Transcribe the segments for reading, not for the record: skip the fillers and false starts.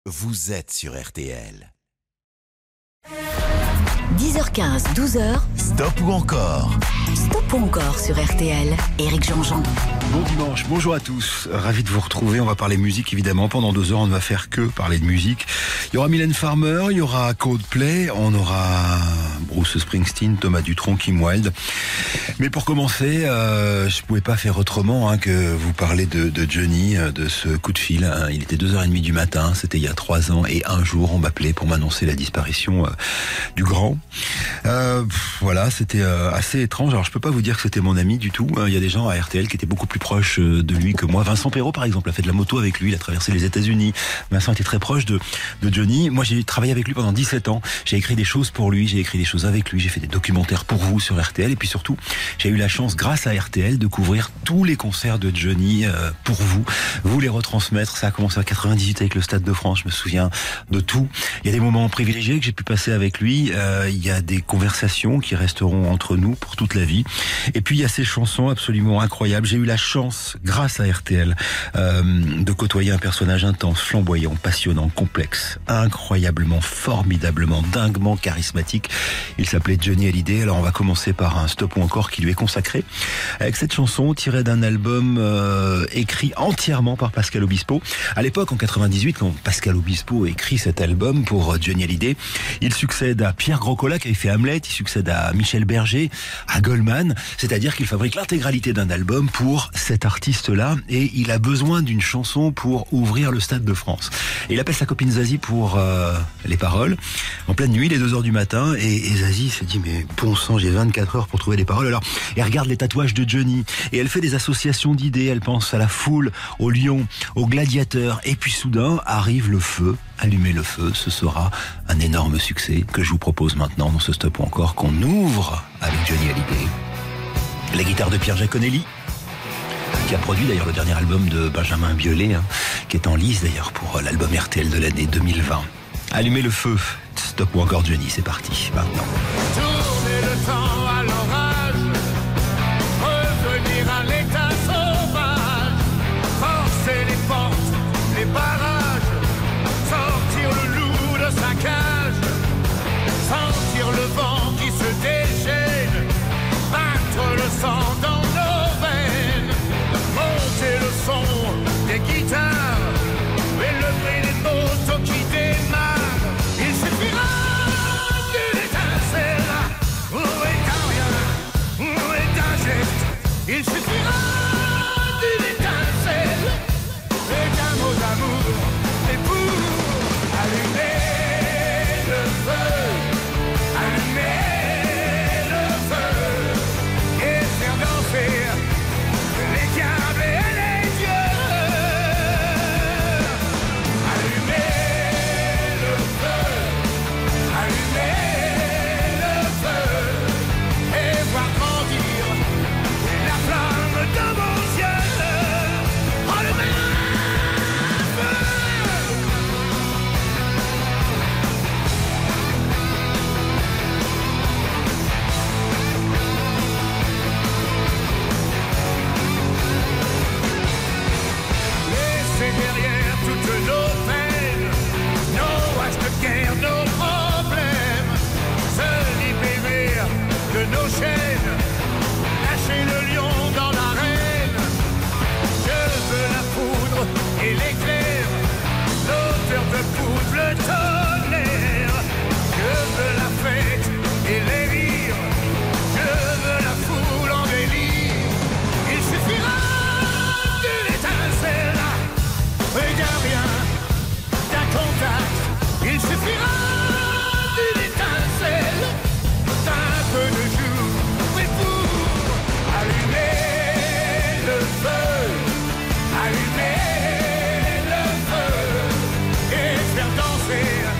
vous êtes sur RTL. 10h15, 12h. Stop ou encore? Stop ou encore sur RTL. Éric Jean-Jean. Bon dimanche, bonjour à tous. Ravi de vous retrouver. On va parler musique évidemment. Pendant 2 heures, on ne va faire que parler de musique. Il y aura Mylène Farmer, il y aura Coldplay, on aura Bruce Springsteen, Thomas Dutronc, Kim Wilde. Mais pour commencer, je pouvais pas faire autrement que vous parler de Johnny, de ce coup de fil. Il était 2h30 du matin, c'était il y a 3 ans, et un jour, on m'appelait pour m'annoncer la disparition du grand. Voilà, c'était assez étrange. Alors je peux pas vous dire que c'était mon ami du tout. Il y a des gens à RTL qui étaient beaucoup plus proches de lui que moi. Vincent Perrault par exemple a fait de la moto avec lui, il a traversé les États-Unis. Vincent était très proche de Johnny. Moi j'ai travaillé avec lui pendant 17 ans. J'ai écrit des choses pour lui, j'ai écrit des choses avec lui, j'ai fait des documentaires pour vous sur RTL, et puis surtout j'ai eu la chance grâce à RTL de couvrir tous les concerts de Johnny pour vous les retransmettre. Ça a commencé en 98 avec le Stade de France, je me souviens de tout. Il y a des moments privilégiés que j'ai pu passer avec lui. Il y a des conversations qui resteront entre nous pour toute la vie. Et puis il y a ces chansons absolument incroyables. J'ai eu la chance, grâce à RTL, de côtoyer un personnage intense, flamboyant, passionnant, complexe, incroyablement, formidablement, dinguement charismatique. Il s'appelait Johnny Hallyday. Alors on va commencer par un stop ou encore qui lui est consacré, avec cette chanson tirée d'un album écrit entièrement par Pascal Obispo. À l'époque, en 98, quand Pascal Obispo écrit cet album pour Johnny Hallyday, il succède à Pierre Groscola qui avait fait Hamlet, il succède à Michel Berger, à Goldman, c'est-à-dire qu'il fabrique l'intégralité d'un album pour cet artiste-là, et il a besoin d'une chanson pour ouvrir le Stade de France. Et il appelle sa copine Zazie pour les paroles, en pleine nuit, les 2h du matin, et Zazie se dit, mais bon sang, j'ai 24 heures pour trouver les paroles. Alors, elle regarde les tatouages de Johnny, et elle fait des associations d'idées, elle pense à la foule, au lion, au gladiateur, et puis soudain, arrive le feu. Allumez le feu, ce sera un énorme succès que je vous propose maintenant dans ce stop ou encore qu'on ouvre avec Johnny Hallyday. La guitare de Pierre Giaconelli, qui a produit d'ailleurs le dernier album de Benjamin Biolay, qui est en lice d'ailleurs pour l'album RTL de l'année 2020. Allumez le feu, stop ou encore Johnny, c'est parti maintenant. Tourner le temps à l'orage, revenir à l'état sauvage, forcer les portes, les barrages, sortir le loup de sa cage, sentir le vent qui se déchaîne, battre le sang dans nos veines, monter le son des guitares et le bruit des motos qui démarrent. Il suffira d'une étincelle, ou d'un rien, ou d'un geste. Il suffira d'une étincelle et d'un mot d'amour, et pour allumer le feu, allumer le feu, et faire danser les diables et les dieux. Allumer le feu, allumer le feu, et voir grandir la flamme de vos yeux. Allumer le feu. Laissez derrière toutes nos peines, nos haches de guerre, nos problèmes, se libérer de nos chaînes, lâcher le lion dans l'arène. Je veux la foudre et l'éclair, l'odeur de poudre, le tonnerre. Je veux la fête et les rires, je veux la foule en délire. Il suffira d'une étincelle et d'un rien, d'un contact. Il suffira d'une étincelle, d'un peu de jour, et pour allumer le feu, allumer le feu, et faire danser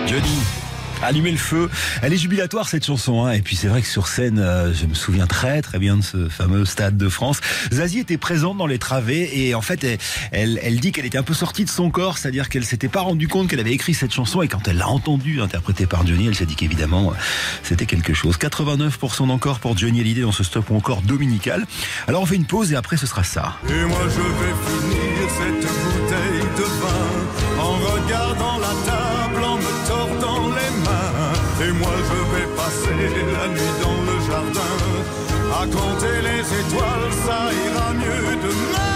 Johnny, allumez le feu. Elle est jubilatoire cette chanson, hein. Et puis c'est vrai que sur scène, je me souviens très bien de ce fameux Stade de France. Zazie était présente dans les travées et en fait elle dit qu'elle était un peu sortie de son corps, c'est-à-dire qu'elle s'était pas rendue compte qu'elle avait écrit cette chanson et quand elle l'a entendue interprétée par Johnny, elle s'est dit qu'évidemment c'était quelque chose. 89% d'encore pour Johnny Hallyday dans ce Stop ou encore dominical. Alors on fait une pause et après ce sera ça. Et moi je vais finir cette bouteille de vin en regardant la table, en me tordant les mains. Et moi je vais passer la nuit dans le jardin à compter les étoiles, ça ira mieux demain.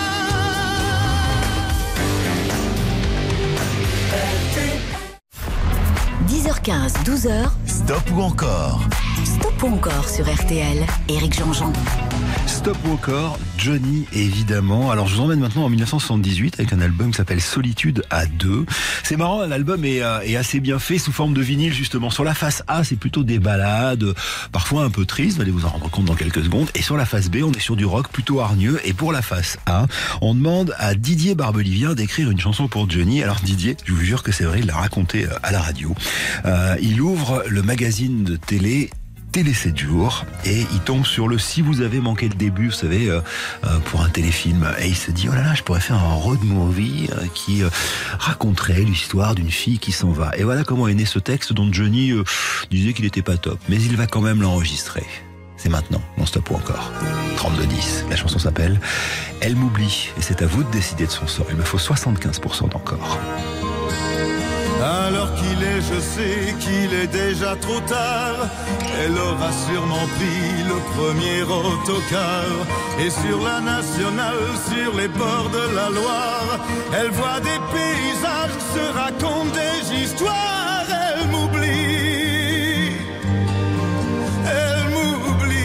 10h15, 12h. Stop ou encore? Stop ou encore sur RTL. Éric Jean-Jean. Stop ou encore, Johnny évidemment. Alors je vous emmène maintenant en 1978 avec un album qui s'appelle Solitude à deux. C'est marrant, l'album est assez bien fait sous forme de vinyle justement. Sur la face A, c'est plutôt des ballades, parfois un peu tristes, vous allez vous en rendre compte dans quelques secondes. Et sur la face B, on est sur du rock plutôt hargneux. Et pour la face A, on demande à Didier Barbelivien d'écrire une chanson pour Johnny. Alors Didier, je vous jure que c'est vrai, il l'a raconté à la radio. Il ouvre le magazine de Télé 7 jours et il tombe sur le Si vous avez manqué le début, vous savez, pour un téléfilm, et il se dit oh là là, je pourrais faire un road movie qui raconterait l'histoire d'une fille qui s'en va. Et voilà comment est né ce texte dont Johnny disait qu'il n'était pas top, mais il va quand même l'enregistrer. C'est maintenant, non Stop ou encore 32-10, la chanson s'appelle Elle m'oublie et c'est à vous de décider de son sort. Il me faut 75% d'encore. Alors qu'il est, je sais qu'il est déjà trop tard. Elle aura sûrement pris le premier autocar. Et sur la nationale, sur les bords de la Loire, elle voit des paysages, se raconte des histoires. Elle m'oublie, elle m'oublie,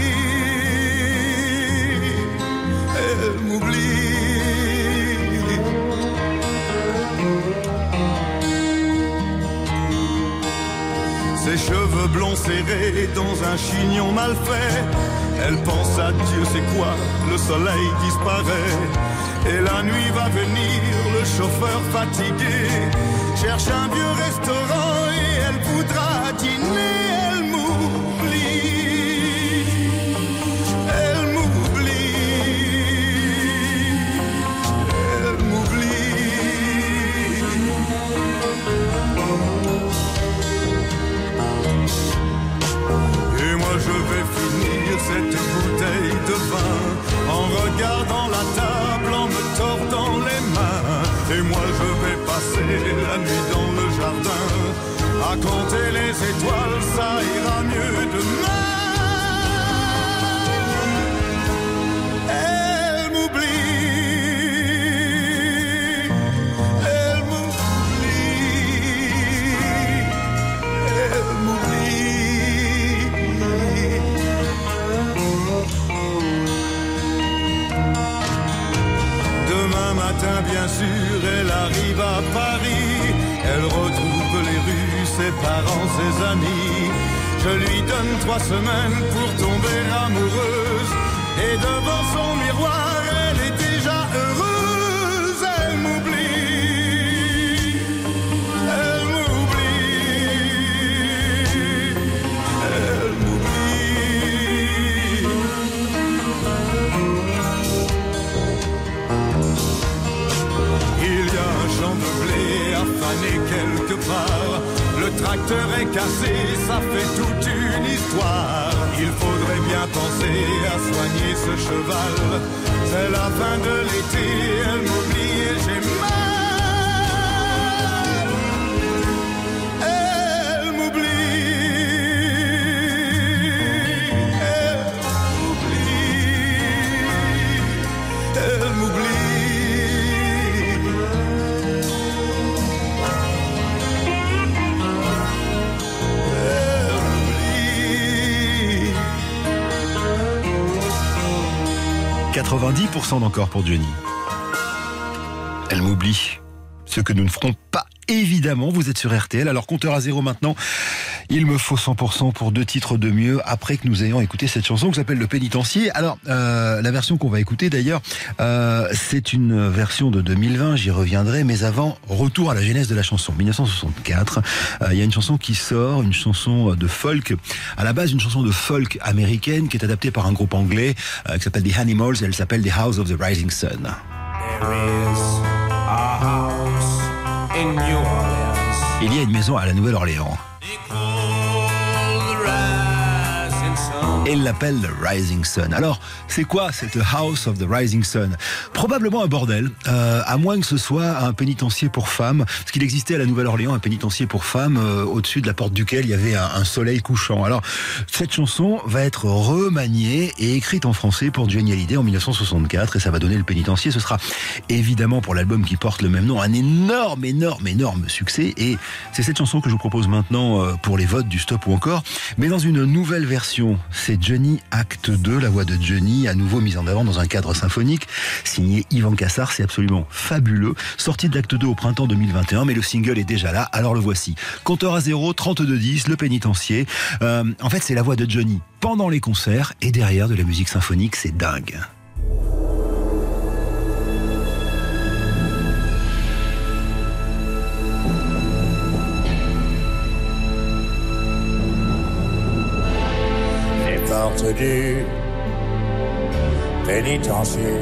elle m'oublie. Ses cheveux blonds serrés dans un chignon mal fait. Elle pense à Dieu, c'est quoi? Le soleil disparaît. Et la nuit va venir, le chauffeur fatigué cherche un vieux restaurant et elle voudra dîner. Elle m'oublie, elle m'oublie, elle m'oublie. Et moi je vais finir cette bouteille de vin en regardant la table, en me tordant les mains. Et moi je vais passer la nuit dans le jardin à compter les étoiles, ça ira mieux demain. Elle m'oublie, elle m'oublie, elle m'oublie. Demain matin, bien sûr, elle arrive à Paris. Elle retrouve les rues, ses parents, ses amis. Je lui donne 3 semaines pour tomber amoureuse. Et devant son miroir, elle est déjà heureuse. Elle m'oublie, elle m'oublie, elle m'oublie. Il y a un champ de blé affané quelque part. Le tracteur est cassé, ça fait toute une histoire. Il faudrait bien penser à soigner ce cheval. C'est la fin de l'été, elle m'oublie et j'ai mal. Elle m'oublie, elle m'oublie, elle m'oublie. 90% d'encore pour Johnny. Elle m'oublie. Ce que nous ne ferons pas évidemment, vous êtes sur RTL. Alors, compteur à zéro maintenant. Il me faut 100% pour 2 titres de mieux après que nous ayons écouté cette chanson qui s'appelle Le Pénitencier. Alors, la version qu'on va écouter d'ailleurs, c'est une version de 2020, j'y reviendrai, mais avant, retour à la genèse de la chanson. 1964, il y a une chanson qui sort, une chanson de folk, à la base une chanson de folk américaine qui est adaptée par un groupe anglais qui s'appelle The Animals, et elle s'appelle The House of the Rising Sun. There is a house in New Orleans. Il y a une maison à la Nouvelle-Orléans. Et il l'appelle The Rising Sun. Alors, c'est quoi cette House of the Rising Sun? Probablement un bordel, à moins que ce soit un pénitencier pour femmes, parce qu'il existait à la Nouvelle-Orléans un pénitencier pour femmes au-dessus de la porte duquel il y avait un soleil couchant. Alors, cette chanson va être remaniée et écrite en français pour Johnny Hallyday en 1964, et ça va donner Le Pénitencier. Ce sera évidemment, pour l'album qui porte le même nom, un énorme succès, et c'est cette chanson que je vous propose maintenant pour les votes du Stop ou Encore, mais dans une nouvelle version. C'est Johnny Acte 2, la voix de Johnny, à nouveau mise en avant dans un cadre symphonique, signé Yvan Cassar, c'est absolument fabuleux. Sortie de l'Acte 2 au printemps 2021, mais le single est déjà là, alors le voici. Compteur à 0, 32-10, Le Pénitencier. En fait, c'est la voix de Johnny pendant les concerts, et derrière de la musique symphonique, c'est dingue. Porte du pénitencier,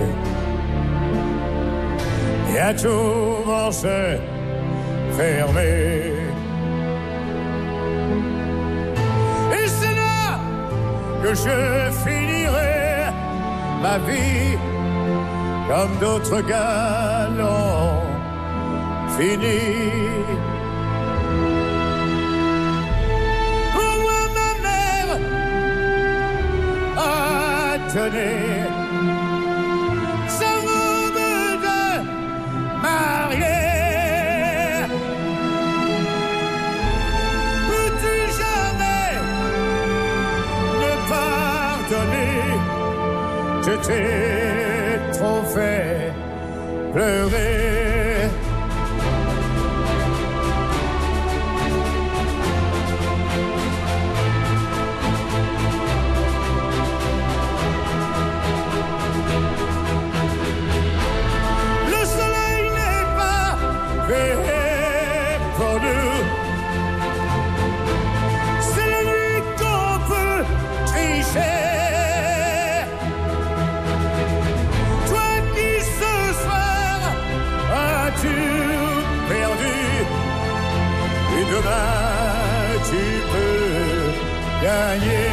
et à tout vont se fermer. Et c'est là que je finirai ma vie, comme d'autres gars l'ont fini. Tenez sa robe de mariée. Peux-tu jamais me pardonner? Je t'ai trop fait pleurer. Pour nous, c'est la nuit qu'on peut tricher. Toi qui ce soir as-tu perdu, et demain tu peux gagner.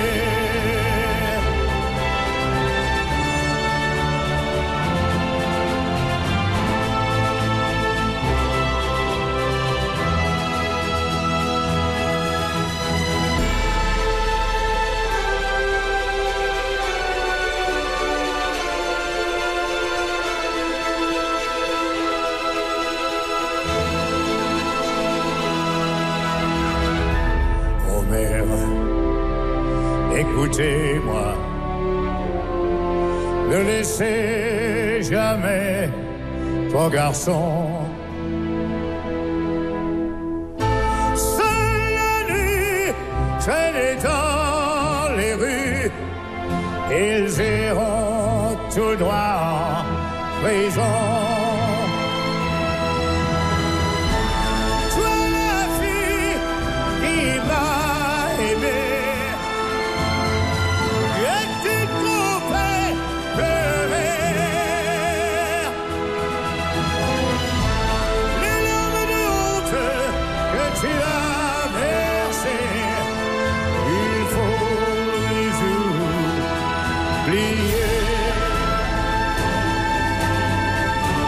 Écoutez-moi, ne laissez jamais vos garçons seul la nuit, traîner dans les rues. Ils iront tout droit en prison. Toi la fille qui m'a aimé, tu as versé, il faut les oublier.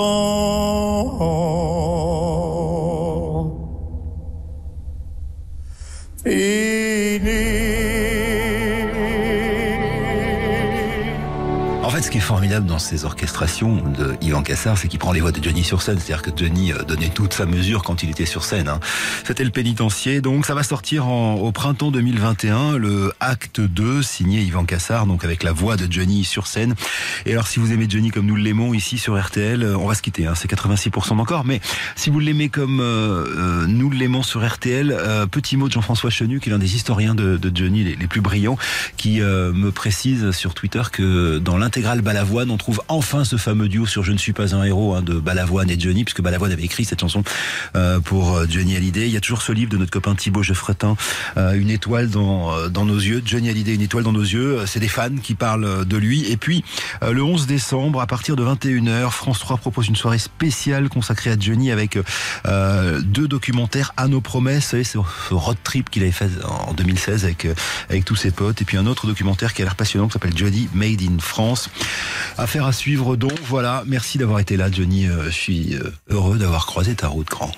En fait, ce qui est formidable dans ces orchestrations de Yvan Cassar, c'est qu'il prend les voix de Johnny sur scène. C'est-à-dire que Johnny donnait toute sa mesure quand il était sur scène. C'était le Pénitencier. Donc, ça va sortir au printemps 2021, le acte 2, signé Yvan Cassar, donc avec la voix de Johnny sur scène. Et alors, si vous aimez Johnny comme nous l'aimons ici sur RTL, on va se quitter. C'est 86% d'encore. Mais si vous l'aimez comme nous l'aimons sur RTL, petit mot de Jean-François Chenu, qui est l'un des historiens de Johnny les plus brillants, qui me précise sur Twitter que dans l'intégrale Balavoine, on trouve enfin ce fameux duo sur Je ne suis pas un héros de Balavoine et Johnny, puisque Balavoine avait écrit cette chanson pour Johnny Hallyday. Il y a toujours ce livre de notre copain Thibaut Geoffretin, Une étoile dans nos yeux. Johnny Hallyday, Une étoile dans nos yeux. C'est des fans qui parlent de lui. Et puis, le 11 décembre, à partir de 21h, France 3 propose une soirée spéciale consacrée à Johnny avec 2 documentaires à nos promesses. Vous savez, ce road trip qu'il avait fait en 2016 avec tous ses potes. Et puis un autre documentaire qui a l'air passionnant qui s'appelle Johnny Made in France. Affaire à suivre donc, voilà. Merci d'avoir été là, Johnny. Je suis heureux d'avoir croisé ta route, grand.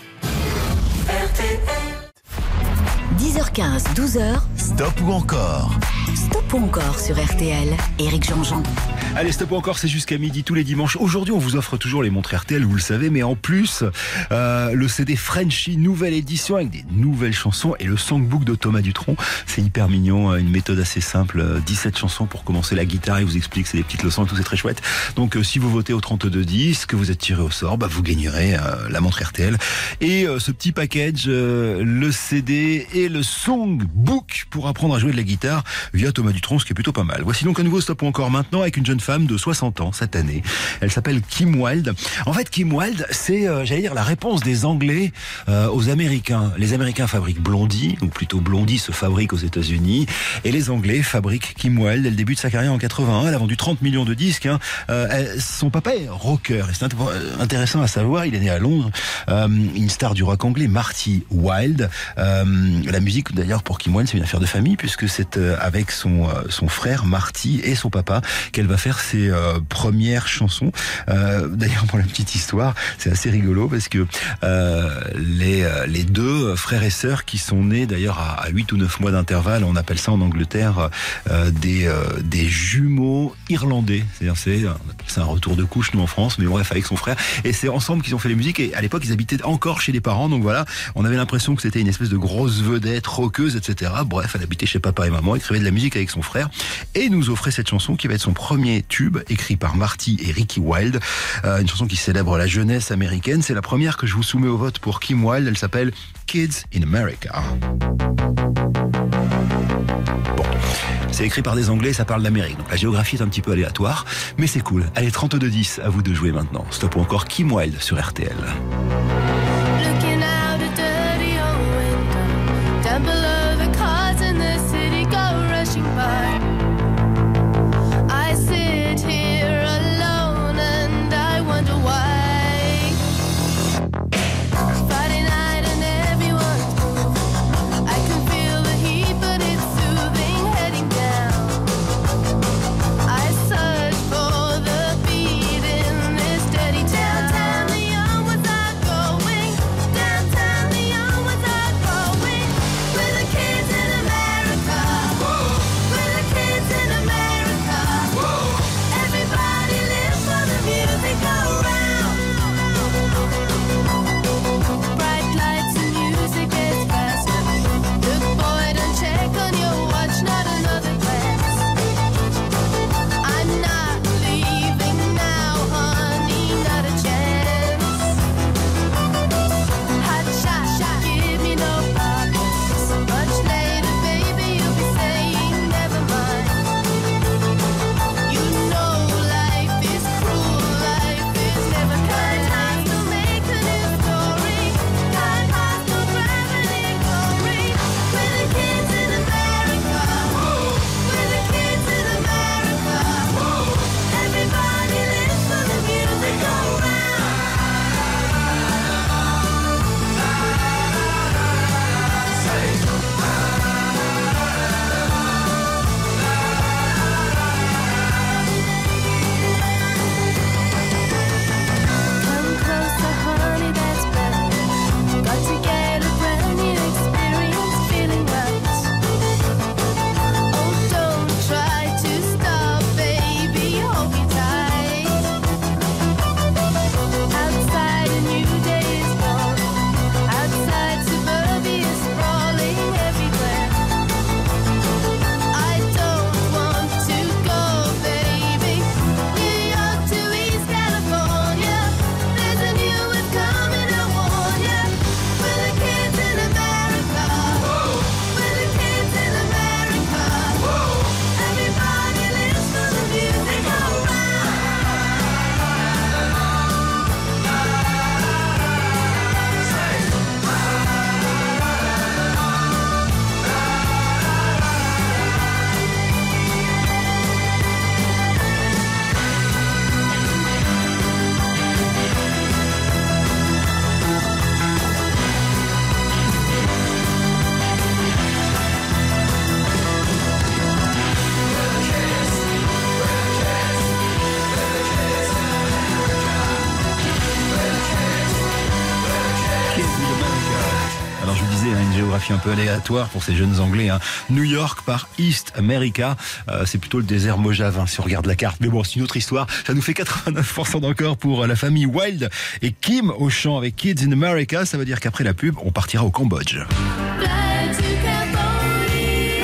10h15, 12h. Stop ou encore? Stop ou encore sur RTL. Éric Jean-Jean. Allez, Stop ou encore, c'est jusqu'à midi tous les dimanches. Aujourd'hui, on vous offre toujours les montres RTL, vous le savez, mais en plus, le CD Frenchy, nouvelle édition avec des nouvelles chansons et le songbook de Thomas Dutronc. C'est hyper mignon, une méthode assez simple, 17 chansons pour commencer la guitare, il vous explique, c'est des petites leçons et tout, c'est très chouette. Donc, si vous votez au 3210, que vous êtes tiré au sort, vous gagnerez la montre RTL. Et ce petit package, le CD et le songbook pour apprendre à jouer de la guitare via Thomas Dutronc, ce qui est plutôt pas mal. Voici donc un nouveau Stop ou encore maintenant avec une jeune femme de 60 ans cette année. Elle s'appelle Kim Wilde. En fait, Kim Wilde, c'est, j'allais dire, la réponse des Anglais aux Américains. Les Américains fabriquent Blondie, ou plutôt Blondie se fabrique aux États-Unis, et les Anglais fabriquent Kim Wilde. Elle débute sa carrière en 81, elle a vendu 30 millions de disques. Son papa est rocker, et c'est intéressant à savoir, il est né à Londres, une star du rock anglais, Marty Wilde. La musique, d'ailleurs, pour Kim Wilde, c'est une affaire de famille, puisque c'est avec son frère Marty et son papa qu'elle va faire ses premières chansons. D'ailleurs, pour la petite histoire, c'est assez rigolo parce que les deux frères et sœurs qui sont nés d'ailleurs à 8 ou 9 mois d'intervalle, on appelle ça en Angleterre des jumeaux irlandais. C'est-à-dire c'est un retour de couche nous en France, mais bref avec son frère. Et c'est ensemble qu'ils ont fait les musiques. Et à l'époque, ils habitaient encore chez les parents. Donc voilà, on avait l'impression que c'était une espèce de grosse vedette rockeuse, etc. Bref, elle habitait chez papa et maman, écrivait de la musique avec son frère et nous offrait cette chanson qui va être son premier tube, écrit par Marty et Ricky Wilde. Une chanson qui célèbre la jeunesse américaine. C'est la première que je vous soumets au vote pour Kim Wilde. Elle s'appelle Kids in America. Bon, c'est écrit par des Anglais, ça parle d'Amérique. Donc la géographie est un petit peu aléatoire, mais c'est cool. Allez, 32-10, à vous de jouer maintenant. Stop ou encore Kim Wilde sur RTL. Looking out a dirty old window, down below the cars in the city go rushing by. I sit here alone and I wonder why. Friday night and everyone's moving. I can feel the heat but it's soothing heading down. I search for the beat in this dirty town. The young ones are going down. disais, une géographie un peu aléatoire pour ces jeunes Anglais. New York par East America, c'est plutôt le désert mojave si on regarde la carte. Mais bon, c'est une autre histoire. Ça nous fait 89% d'encore pour la famille Wilde et Kim au chant avec Kids in America. Ça veut dire qu'après la pub, on partira au Cambodge. Fly to Cambodia.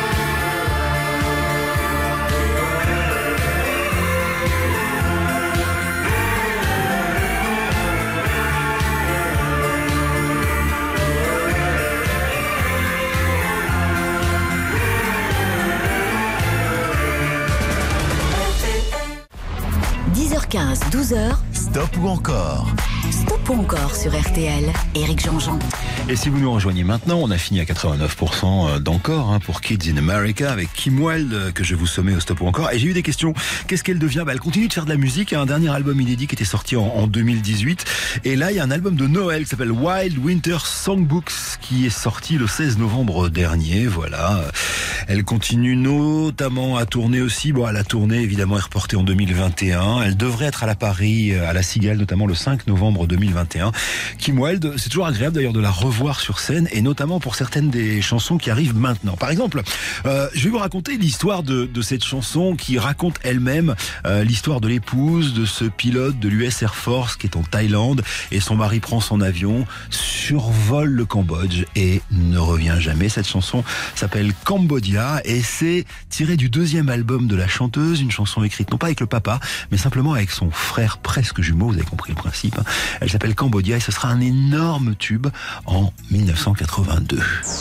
10h15, 12h, Stop ou encore? Stop ou encore sur RTL. Éric Jean-Jean. Et si vous nous rejoignez maintenant, on a fini à 89% d'encore pour Kids in America avec Kim Wilde que je vous sommais au Stop ou encore. Et j'ai eu des questions. Qu'est-ce qu'elle devient? Elle continue de faire de la musique. Il y a un dernier album inédit qui était sorti en 2018. Et là, il y a un album de Noël qui s'appelle Wild Winter Songbooks qui est sorti le 16 novembre dernier. Voilà. Elle continue notamment à tourner aussi. Bon, la tournée évidemment est reportée en 2021. Elle devrait être à la Paris, à la Cigale, notamment le 5 novembre 2021. Kim Wilde, c'est toujours agréable d'ailleurs de la revoir sur scène et notamment pour certaines des chansons qui arrivent maintenant. Par exemple, je vais vous raconter l'histoire de cette chanson qui raconte elle-même l'histoire de l'épouse de ce pilote de l'US Air Force qui est en Thaïlande et son mari prend son avion, survole le Cambodge et ne revient jamais. Cette chanson s'appelle Cambodia et c'est tiré du deuxième album de la chanteuse, une chanson écrite non pas avec le papa mais simplement avec son frère presque jumeau, vous avez compris le principe. Elle s'appelle Cambodia et ce sera un énorme tube en 1982.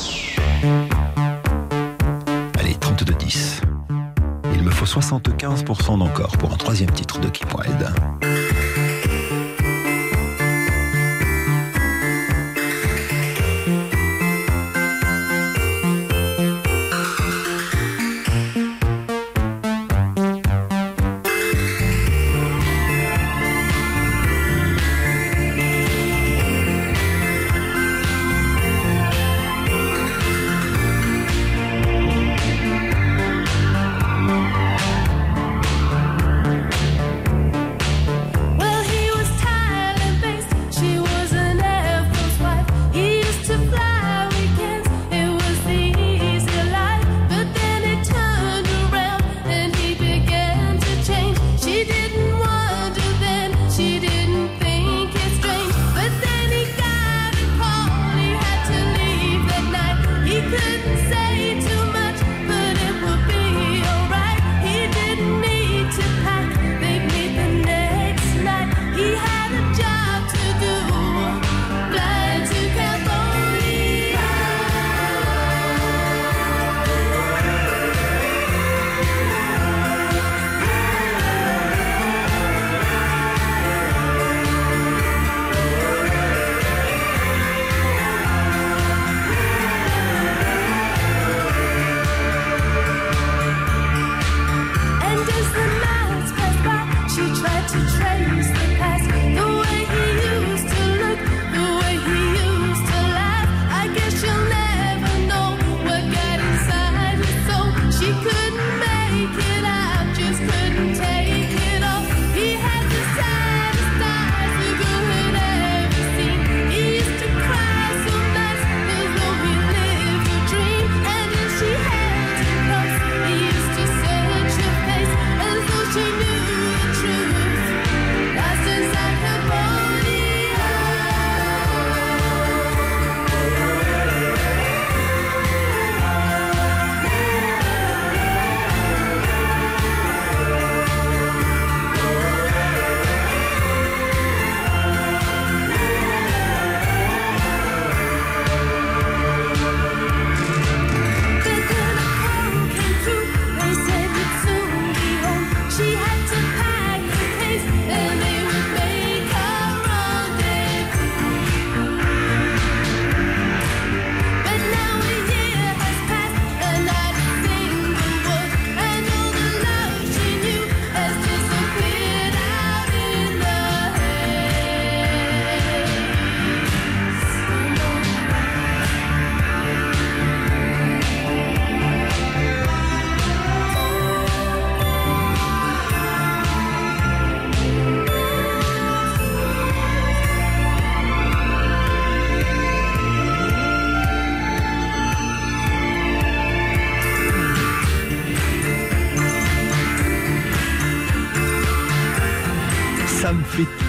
Allez, 32-10. Il me faut 75% d'encore pour un troisième titre de Kim Wilde.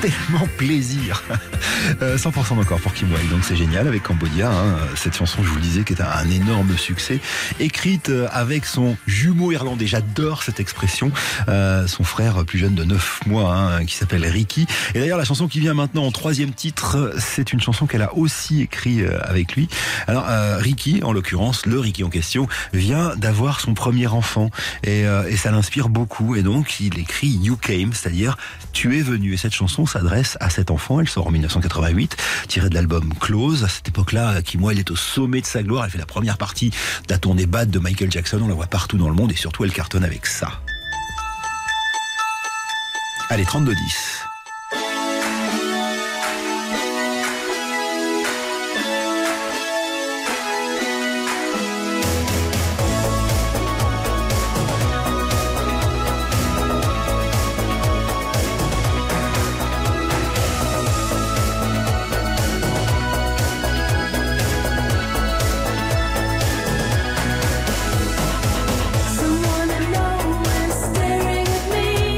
tellement plaisir. 100% encore pour Kim Wilde, donc c'est génial avec Cambodia. Cette chanson, je vous le disais, qui est un énorme succès, écrite avec son jumeau irlandais. J'adore cette expression. Son frère plus jeune de 9 mois, qui s'appelle Ricky. Et d'ailleurs, la chanson qui vient maintenant en 3e titre, c'est une chanson qu'elle a aussi écrite avec lui. Alors, Ricky, en l'occurrence, le Ricky en question, vient d'avoir son premier enfant. Et ça l'inspire beaucoup. Et donc, il écrit You Came, c'est-à-dire tu es venu. Et cette chanson s'adresse à cet enfant. Elle sort en 1988, tirée de l'album Close. À cette époque-là, Kim Wilde est au sommet de sa gloire. Elle fait la première partie de la tournée Bad de Michael Jackson. On la voit partout dans le monde et surtout, elle cartonne avec ça. Allez, 32-10. Someone I know is staring at me.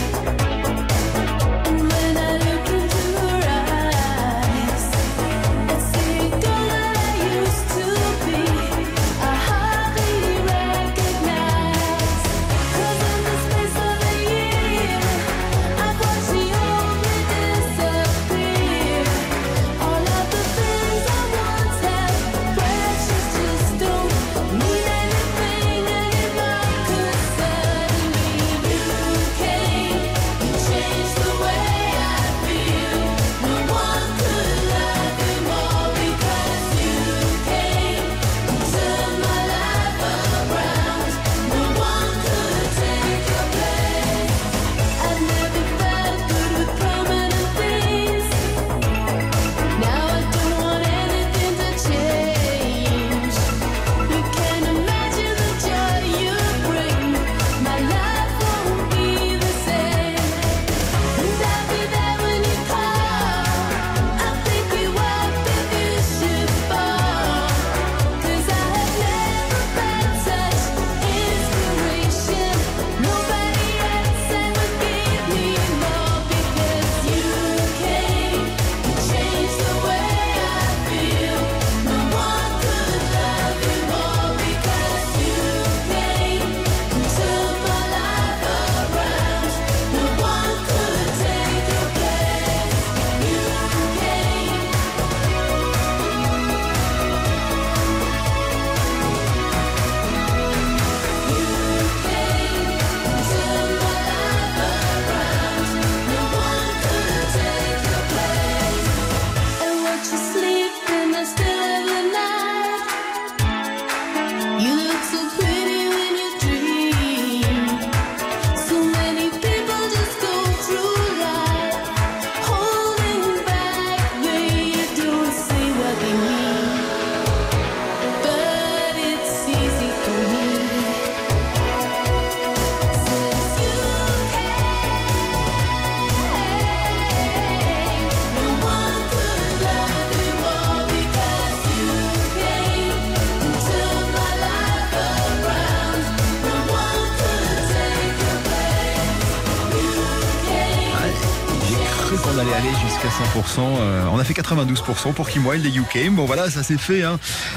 On allait aller jusqu'à 100%. On a fait 92% pour Kim Wilde et You Came. Bon voilà, ça c'est fait.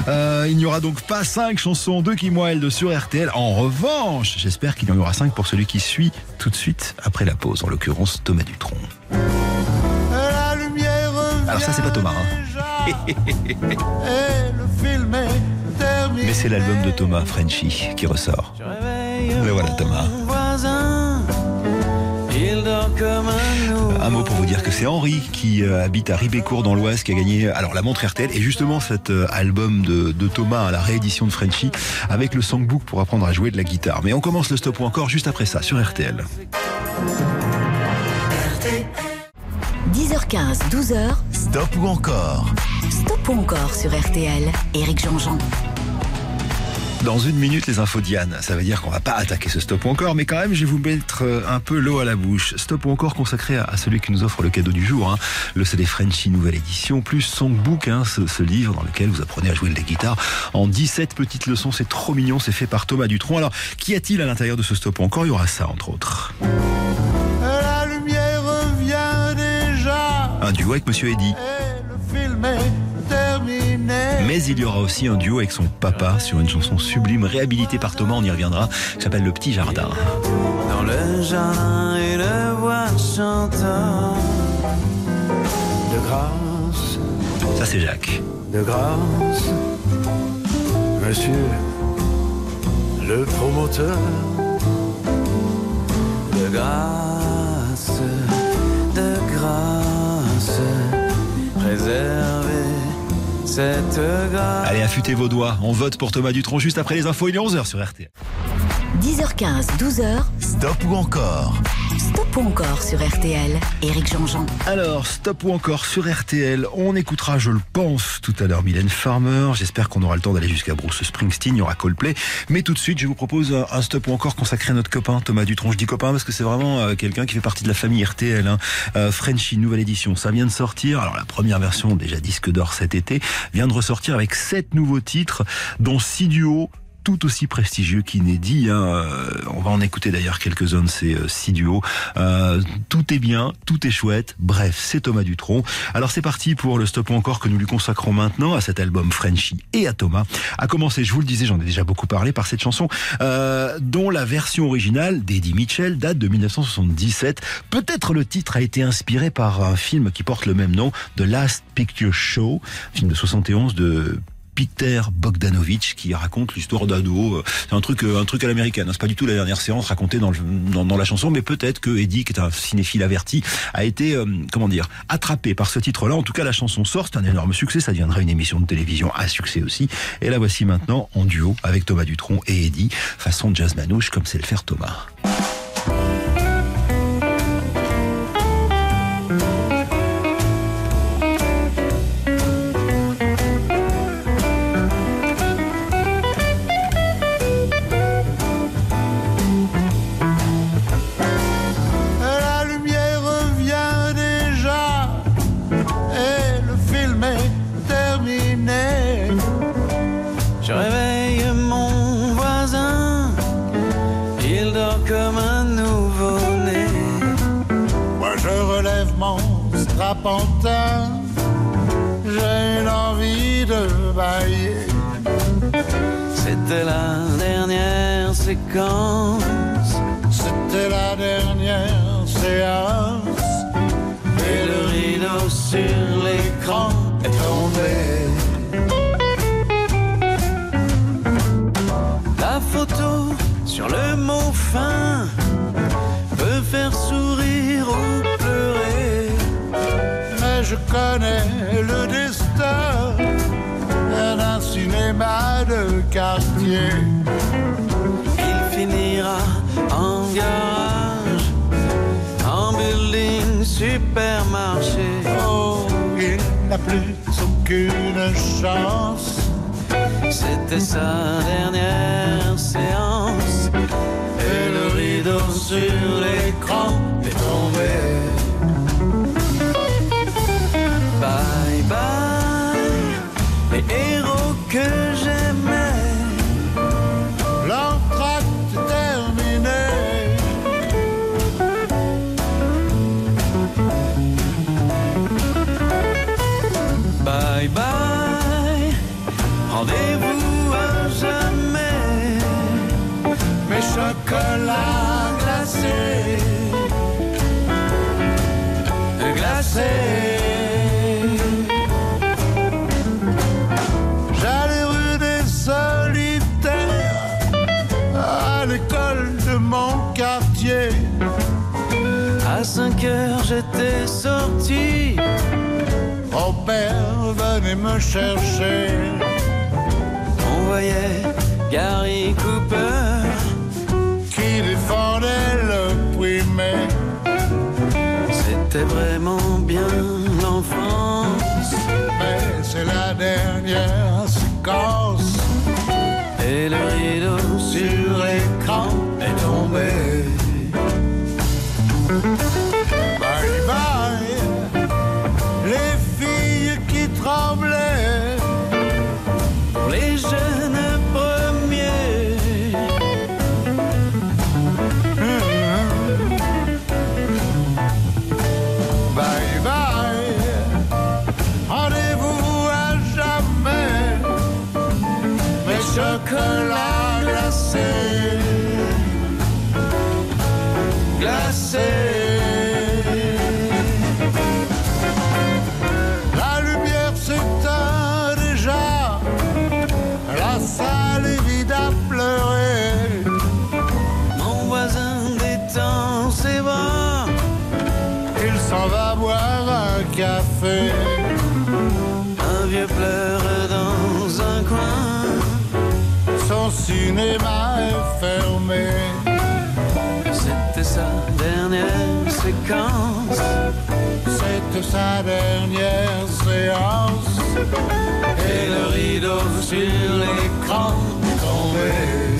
Il n'y aura donc pas 5 chansons de Kim Wilde sur RTL. En revanche, j'espère qu'il y en aura 5 pour celui qui suit tout de suite après la pause. En l'occurrence, Thomas Dutronc. Alors ça c'est pas Thomas. Mais c'est l'album de Thomas, Frenchy, qui ressort. Le voilà Thomas. Un mot pour vous dire que c'est Henri qui habite à Ribécourt dans l'Oise qui a gagné la montre RTL et justement cet album de Thomas, la réédition de Frenchy avec le songbook pour apprendre à jouer de la guitare. Mais on commence le stop ou encore juste après ça sur RTL. 10h15, 12h. Stop ou encore? Stop ou encore sur RTL. Éric Jean-Jean. Dans une minute, les infos Diane. Ça veut dire qu'on va pas attaquer ce stop ou encore, mais quand même, je vais vous mettre un peu l'eau à la bouche. Stop ou encore consacré à celui qui nous offre le cadeau du jour, le CD Frenchy nouvelle édition, plus Songbook, ce livre dans lequel vous apprenez à jouer de la guitare en 17 petites leçons. C'est trop mignon, c'est fait par Thomas Dutronc. Alors, qu'y a-t-il à l'intérieur de ce stop ou encore? Il y aura ça, entre autres. La lumière vient déjà un duo avec Monsieur Eddy. Et le film est terminé. Mais il y aura aussi un duo avec son papa sur une chanson sublime réhabilitée par Thomas, on y reviendra, qui s'appelle Le Petit Jardin. Dans le jardin, une voix chantant de grâce, Ça c'est Jacques. de grâce, monsieur le promoteur, de grâce, préservez cette grâce. Allez, affûtez vos doigts, on vote pour Thomas Dutronc juste après les infos, il est 11h sur RTL. 10h15, 12h, Stop ou encore? Stop ou encore sur RTL. Éric Jean-Jean. Alors, stop ou encore sur RTL, on écoutera, je le pense, tout à l'heure Mylène Farmer. J'espère qu'on aura le temps d'aller jusqu'à Bruce Springsteen, il y aura Coldplay. Mais tout de suite, je vous propose un stop ou encore consacré à notre copain Thomas Dutronc. Je dis copain parce que c'est vraiment quelqu'un qui fait partie de la famille RTL. Frenchy, nouvelle édition, ça vient de sortir. Alors la première version, déjà disque d'or cet été, vient de ressortir avec 7 nouveaux titres, dont 6 duos tout aussi prestigieux qu'inédit. On va en écouter d'ailleurs quelques-uns de ces 6 duos. Tout est bien, tout est chouette. Bref, c'est Thomas Dutronc. Alors c'est parti pour le stop ou encore que nous lui consacrons maintenant à cet album Frenchy et à Thomas. À commencer, je vous le disais, j'en ai déjà beaucoup parlé, par cette chanson dont la version originale d'Eddie Mitchell date de 1977. Peut-être le titre a été inspiré par un film qui porte le même nom, The Last Picture Show, film de 71 de Peter Bogdanovich, qui raconte l'histoire d'ado. C'est un truc à l'américaine. C'est pas du tout la dernière séance racontée dans la chanson, mais peut-être que Eddie, qui est un cinéphile averti, a été, attrapé par ce titre-là. En tout cas, la chanson sort, c'est un énorme succès. Ça deviendra une émission de télévision à succès aussi. Et la voici maintenant en duo avec Thomas Dutronc et Eddie, façon jazz manouche, comme sait le faire Thomas. Je réveille mon voisin, il dort comme un nouveau-né. Moi je relève mon strapontin, j'ai l'envie de bailler. C'était la dernière séquence, C'était la dernière séance, et le rideau sur l'écran est tombé. La photo sur le mot fin peut faire sourire ou pleurer. mais je connais le destin d'un cinéma de quartier. Il finira en garage, en building supermarché. Oh, il n'a plus aucune chance. C'était sa dernière séance, et le rideau sur l'écran est tombé. Bye bye, les héros que j'aimais. L'entracte est terminé. Bye bye, rendez-vous à jamais. Mes chocolats glacés, Glacés. j'allais rue des Solitaires, à l'école de mon quartier. À 5 heures j'étais sorti, Mon père venait me chercher. on voyait Gary Cooper Qui défendait le primaire. C'était vraiment bien l'enfance, Mais c'est la dernière séquence, et le rideau sur l'écran est tombé. bye bye. Les filles qui tremblaient, Pour les jeunes premiers, bye bye. café. Un vieux pleure dans un coin. Son cinéma est fermé. C'était sa dernière séquence. C'était sa dernière séance. Et le rideau sur l'écran tombé.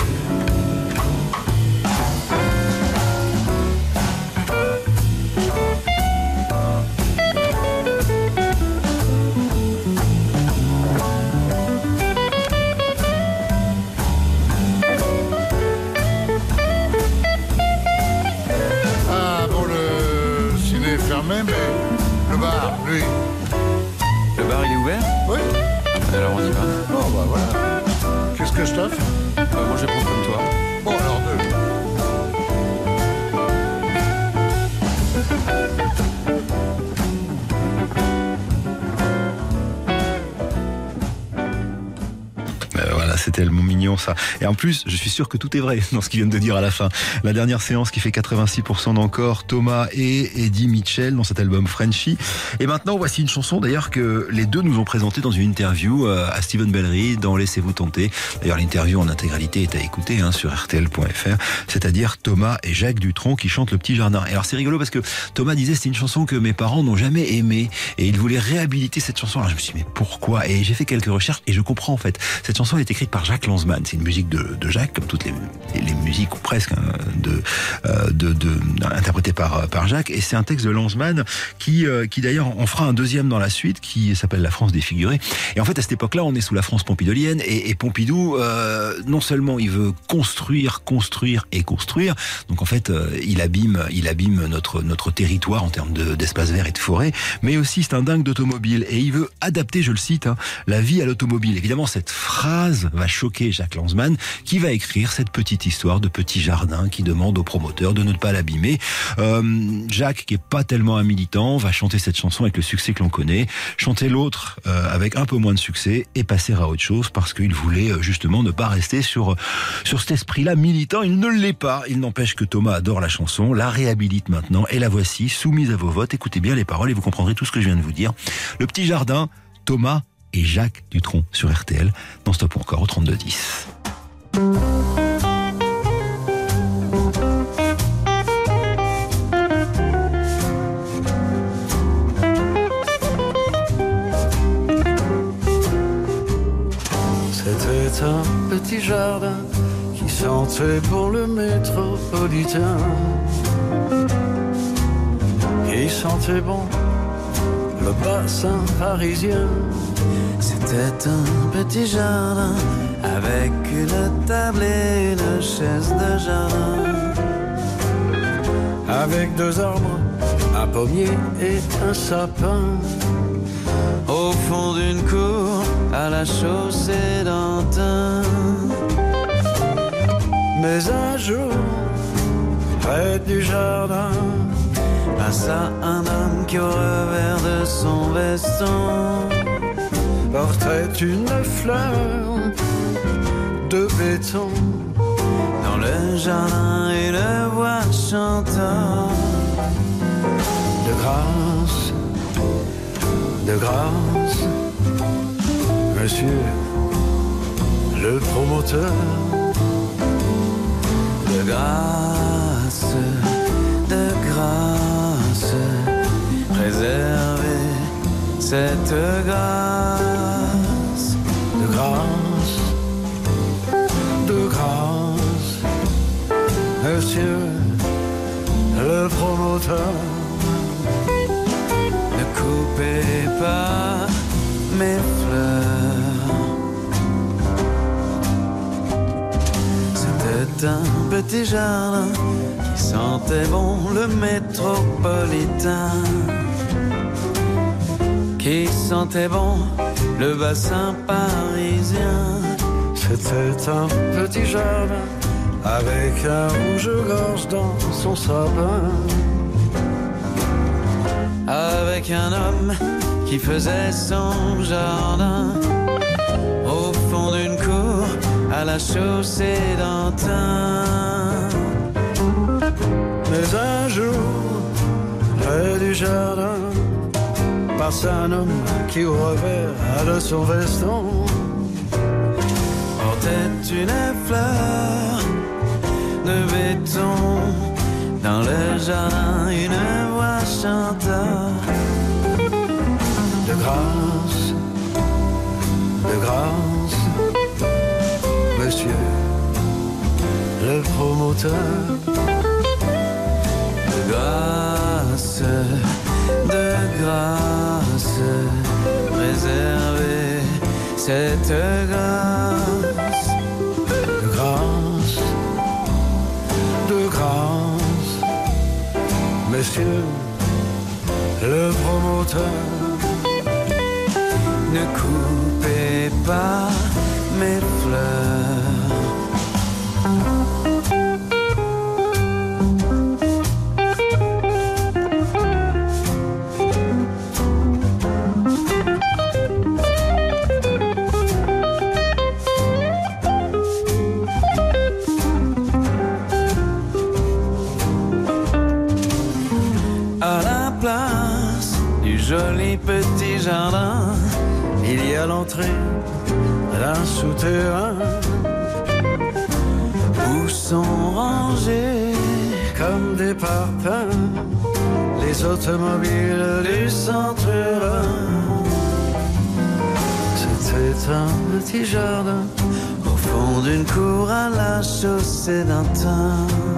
Ah bon, le ciné est fermé, mais le bar, lui. Le bar il est ouvert? Oui. Alors on y va. Bon bah voilà. Qu'est-ce que je t'offre? Moi je prends comme toi. Bon alors deux. Voilà, c'est tellement mignon ça. Et en plus, je suis sûr que tout est vrai dans ce qu'ils viennent de dire à la fin. La dernière séance qui fait 86% d'encore, Thomas et Eddie Mitchell dans cet album Frenchy. Et maintenant, voici une chanson d'ailleurs que les deux nous ont présentée dans une interview à Steven Bellery dans Laissez-vous tenter. D'ailleurs, l'interview en intégralité est à écouter sur rtl.fr. C'est-à-dire Thomas et Jacques Dutronc qui chantent Le Petit Jardin. Et alors c'est rigolo parce que Thomas disait c'est une chanson que mes parents n'ont jamais aimée et il voulait réhabiliter cette chanson. Alors je me suis dit mais pourquoi? Et j'ai fait quelques recherches et je comprends en fait. Cette chanson est écrite par Jacques Lanzmann. C'est une musique de Jacques, comme toutes les musiques ou presque interprétées par Jacques. Et c'est un texte de Lanzmann qui d'ailleurs en fera un deuxième dans la suite qui s'appelle La France défigurée. Et en fait à cette époque-là, on est sous la France pompidolienne et Pompidou, non seulement il veut construire. Donc en fait, il abîme notre territoire en termes d'espace vert et de forêt, mais aussi c'est un dingue d'automobile et il veut adapter, je le cite, la vie à l'automobile. Évidemment, cette phrase va choquer Jacques Lanzmann qui va écrire cette petite histoire de petit jardin qui demande au promoteur de ne pas l'abîmer. Jacques, qui est pas tellement un militant, va chanter cette chanson avec le succès que l'on connaît, chanter l'autre avec un peu moins de succès et passer à autre chose parce qu'il voulait justement ne pas rester sur cet esprit-là militant. Il ne l'est pas. Il n'empêche que Thomas adore la chanson, la réhabilite maintenant et la voici soumise à vos votes. Écoutez bien les paroles et vous comprendrez tout ce que je viens de vous dire. Le Petit Jardin, Thomas et Jacques Dutronc sur RTL, dans Stop ou encore au 3210. C'était un petit jardin qui sentait pour le métropolitain, qui sentait bon le bassin parisien. C'était un petit jardin avec une table et une chaise de jardin, avec 2 arbres, un pommier et un sapin, au fond d'une cour à la chaussée d'Antin. Mais un jour, près du jardin, passa un homme qui au revers de son veston portait une fleur de béton. Dans le jardin, une voix chantant: de grâce, monsieur le promoteur, de grâce, préservez cette grâce, de grâce, monsieur le promoteur, ne coupez pas mes fleurs. C'était un petit jardin qui sentait bon le métropolitain, qui sentait bon le bassin parisien. C'était un petit jardin avec un rouge-gorge dans son sapin, avec un homme qui faisait son jardin au fond d'une cour à la chaussée d'Antin. Mais un jour, près du jardin, passe un homme qui au revers de son veston portait une fleur de béton. Dans le jardin, une voix chanta de grâce, monsieur le promoteur. De grâce, réservez cette grâce. De grâce, monsieur le promoteur. Ne coupez pas mes fleurs. À la place du joli petit jardin, il y a l'entrée d'un souterrain où sont rangés comme des parpaings les automobiles du centre urbain. C'était un petit jardin au fond d'une cour à la chaussée d'Antin.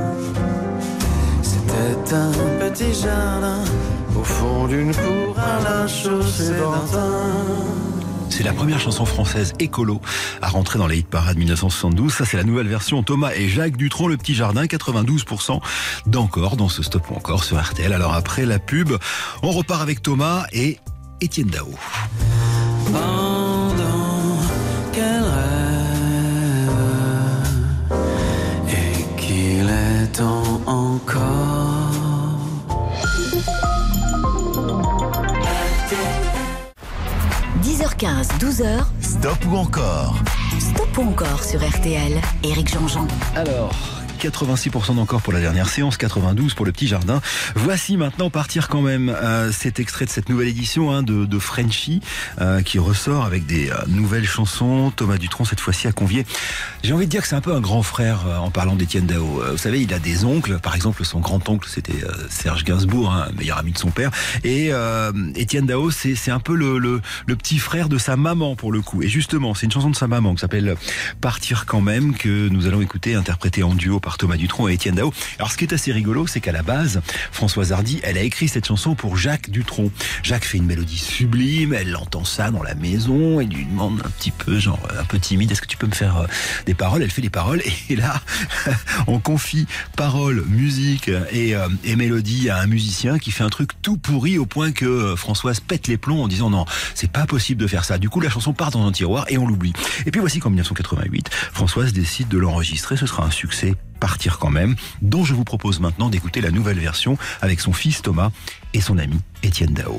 C'était un petit jardin au fond d'une cour à la chaussée d'Antin. C'est la première chanson française écolo à rentrer dans les hit parades 1972. Ça, c'est la nouvelle version. Thomas et Jacques Dutronc, Le Petit Jardin, 92% d'encore dans ce Stop ou Encore sur RTL. Alors après la pub, on repart avec Thomas et Étienne Dao. Pendant qu'elle rêve et qu'il est temps encore. 10h15, 12h. Stop ou encore? Stop ou encore sur RTL. Éric Jean-Jean. Alors, 86% d'encore pour la dernière séance, 92 pour Le Petit Jardin. Voici maintenant Partir quand même. Cet extrait de cette nouvelle édition de Frenchy qui ressort avec des nouvelles chansons. Thomas Dutronc cette fois-ci a convié. J'ai envie de dire que c'est un peu un grand frère en parlant d'Étienne Dao. Vous savez, il a des oncles. Par exemple, son grand-oncle, c'était Serge Gainsbourg, meilleur ami de son père. Et Étienne Dao, c'est un peu le petit frère de sa maman pour le coup. Et justement, c'est une chanson de sa maman qui s'appelle Partir quand même, que nous allons écouter, interprétée en duo par Thomas Dutronc et Étienne Dao. Alors ce qui est assez rigolo, c'est qu'à la base, Françoise Hardy, elle a écrit cette chanson pour Jacques Dutronc. Jacques fait une mélodie sublime, elle entend ça dans la maison, elle lui demande un petit peu, genre un peu timide, est-ce que tu peux me faire des paroles? Elle fait les paroles et là, on confie paroles, musique et mélodie à un musicien qui fait un truc tout pourri au point que Françoise pète les plombs en disant non, c'est pas possible de faire ça. Du coup, la chanson part dans un tiroir et on l'oublie. Et puis voici qu'en 1988, Françoise décide de l'enregistrer, ce sera un succès. Partir quand même, dont je vous propose maintenant d'écouter la nouvelle version avec son fils Thomas et son ami Étienne Dao.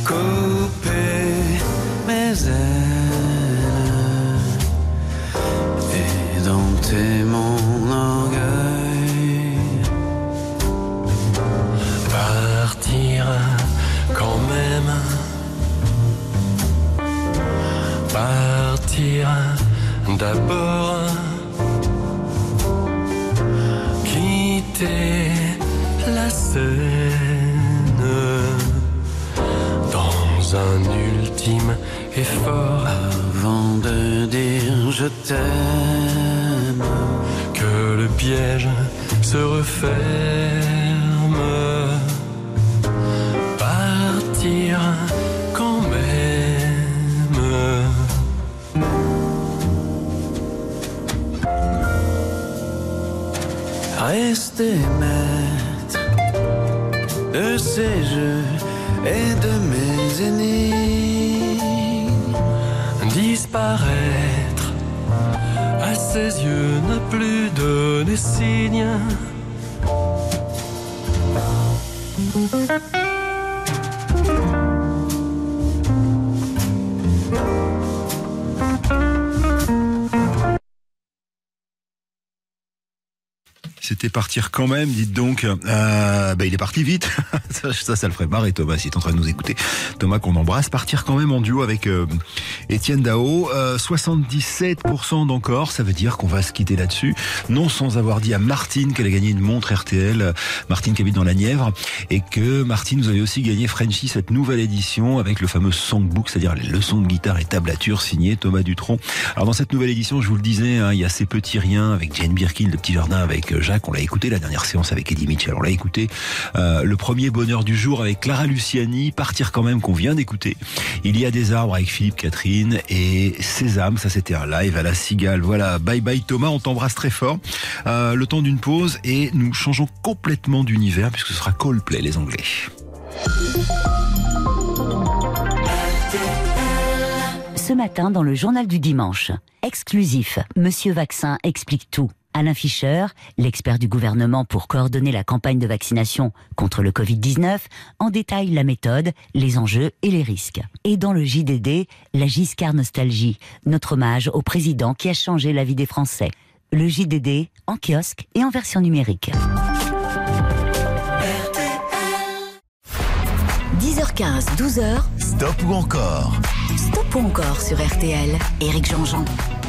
couper mes ailes et dompter mon orgueil. Partir quand même. Partir d'abord. Quitter la scène dans un ultime effort. Avant de dire je t'aime, Que le piège se referme. Partir quand même. rester maître de ces jeux et de mes énigmes. Disparaître à ses yeux, ne plus donner signe. C'était partir quand même, dites donc. Il est parti vite. ça le ferait marrer Thomas, s'il est en train de nous écouter. Thomas qu'on embrasse. Partir quand même en duo avec Étienne Dao. 77% d'encore, ça veut dire qu'on va se quitter là-dessus. Non sans avoir dit à Martine qu'elle a gagné une montre RTL. Martine qui habite dans la Nièvre. Et que Martine, vous avez aussi gagné Frenchy, cette nouvelle édition avec le fameux songbook, c'est-à-dire les leçons de guitare et tablature signées Thomas Dutronc. Alors dans cette nouvelle édition, je vous le disais, il y a Ces petits riens avec Jane Birkin, Le petit jardin avec Jacques. On l'a écouté, la dernière séance avec Eddie Mitchell. On l'a écouté. Le premier bonheur du jour avec Clara Luciani. Partir quand même qu'on vient d'écouter. Il y a des arbres avec Philippe Catherine et Sésame. Ça c'était un live à la Cigale. Voilà. Bye bye Thomas. On t'embrasse très fort. Le temps d'une pause et nous changeons complètement d'univers puisque ce sera Coldplay, les Anglais. Ce matin dans le journal du dimanche. Exclusif. Monsieur Vaccin explique tout. Alain Fischer, l'expert du gouvernement pour coordonner la campagne de vaccination contre le Covid-19, en détaille la méthode, les enjeux et les risques. Et dans le JDD, la Giscard Nostalgie, notre hommage au président qui a changé la vie des Français. Le JDD en kiosque et en version numérique. 10h15, 12h. Stop ou encore? Stop ou encore sur RTL. Éric Jean-Jean.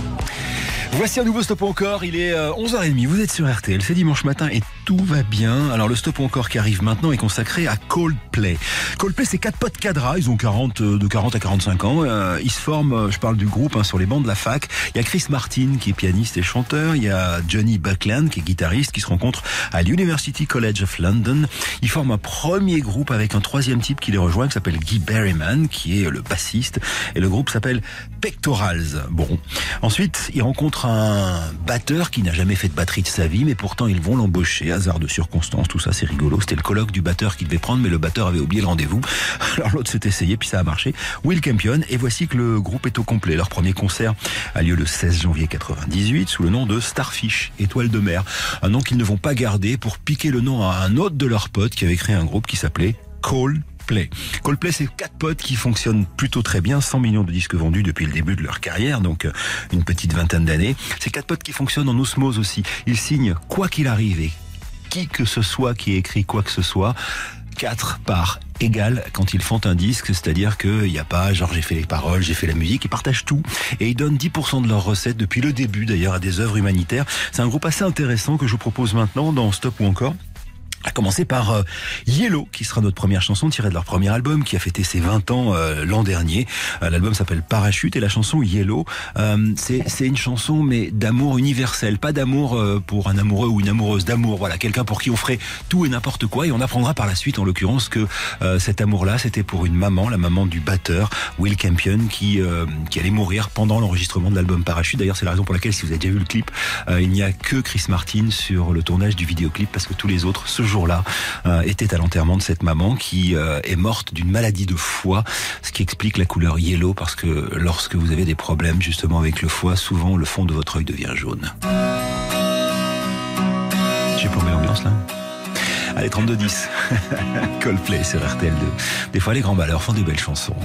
Voici un nouveau Stop ou encore, il est 11h30, vous êtes sur RTL, c'est dimanche matin et tout va bien. Alors le Stop ou encore qui arrive maintenant est consacré à Coldplay. Coldplay, c'est 4 potes cadras, ils ont de 40 à 45 ans. Ils se forment, je parle du groupe, sur les bancs de la fac. Il y a Chris Martin qui est pianiste et chanteur, il y a Johnny Buckland qui est guitariste, qui se rencontre à l'University College of London. Ils forment un premier groupe avec un troisième type qui les rejoint, qui s'appelle Guy Berryman, qui est le bassiste. Et le groupe s'appelle Pectorals. Bon, ensuite, ils rencontrent un batteur qui n'a jamais fait de batterie de sa vie, mais pourtant ils vont l'embaucher, hasard de circonstances, tout ça c'est rigolo. C'était le colloque du batteur qui devait prendre, mais le batteur avait oublié le rendez-vous. Alors l'autre s'est essayé, puis ça a marché. Will Campion, et voici que le groupe est au complet. Leur premier concert a lieu le 16 janvier 98 sous le nom de Starfish, étoile de mer. Un nom qu'ils ne vont pas garder pour piquer le nom à un autre de leurs potes qui avait créé un groupe qui s'appelait Coldplay. Coldplay, c'est 4 potes qui fonctionnent plutôt très bien, 100 millions de disques vendus depuis le début de leur carrière, donc une petite vingtaine d'années. C'est 4 potes qui fonctionnent en osmose aussi. Ils signent quoi qu'il arrive et qui que ce soit qui ait écrit quoi que ce soit, 4 parts égales quand ils font un disque, c'est-à-dire qu'il n'y a pas genre j'ai fait les paroles, j'ai fait la musique, ils partagent tout et ils donnent 10% de leurs recettes depuis le début d'ailleurs à des œuvres humanitaires. C'est un groupe assez intéressant que je vous propose maintenant dans Stop ou encore. À commencer par Yellow, qui sera notre première chanson tirée de leur premier album, qui a fêté ses 20 ans l'an dernier. L'album s'appelle Parachute et la chanson Yellow, c'est une chanson mais d'amour universel, pas d'amour pour un amoureux ou une amoureuse, d'amour, voilà, quelqu'un pour qui on ferait tout et n'importe quoi. Et on apprendra par la suite, en l'occurrence, que cet amour-là, c'était pour une maman, la maman du batteur Will Campion, qui allait mourir pendant l'enregistrement de l'album Parachute. D'ailleurs, c'est la raison pour laquelle, si vous avez déjà vu le clip, il n'y a que Chris Martin sur le tournage du vidéoclip, parce que tous les autres, ce jour-là, était à l'enterrement de cette maman qui est morte d'une maladie de foie, ce qui explique la couleur yellow, parce que lorsque vous avez des problèmes justement avec le foie, souvent le fond de votre œil devient jaune. J'ai paumé l'ambiance là. Allez, 32-10. Coldplay sur RTL2. Des fois, les grands balleurs font des belles chansons.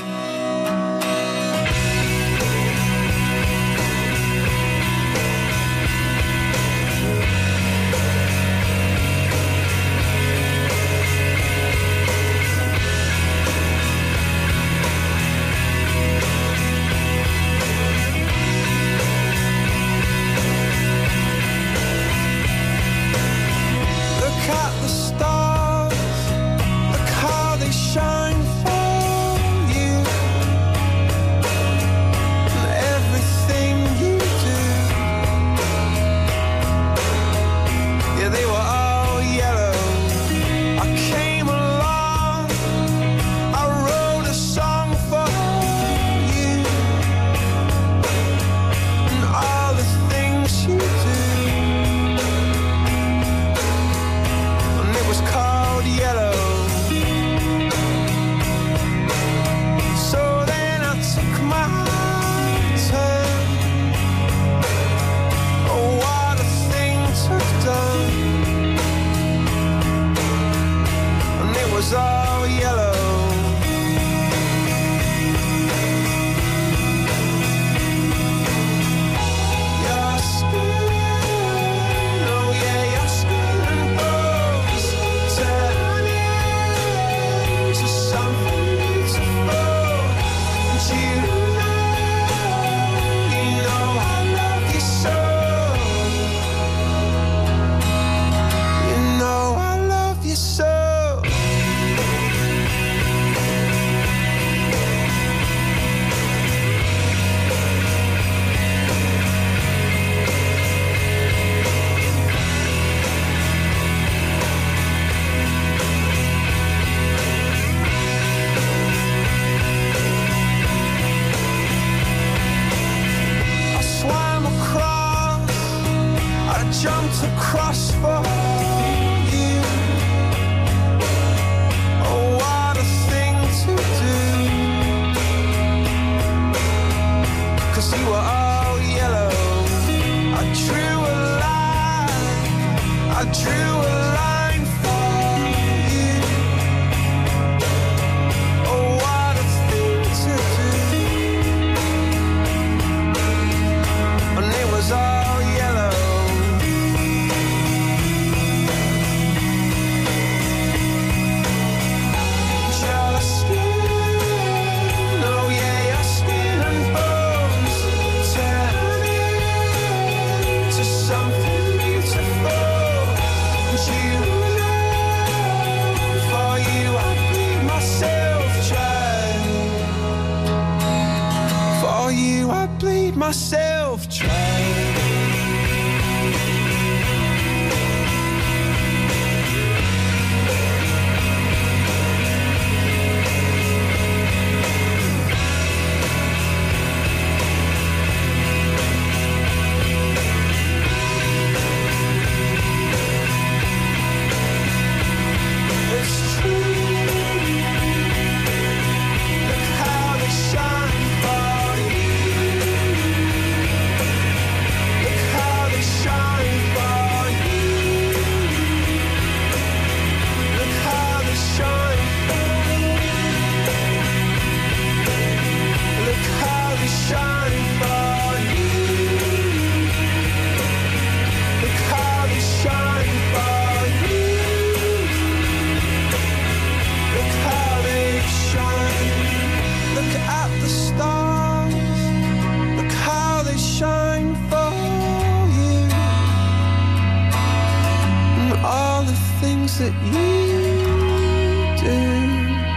Myself trying. It's true. Look how they shine for you. Look how they shine for you. Look how they shine for you. Look how they shine for you. Look how they shine for you. Look how they shine. Look at the stars. Look how they shine for you. And all the things that you do.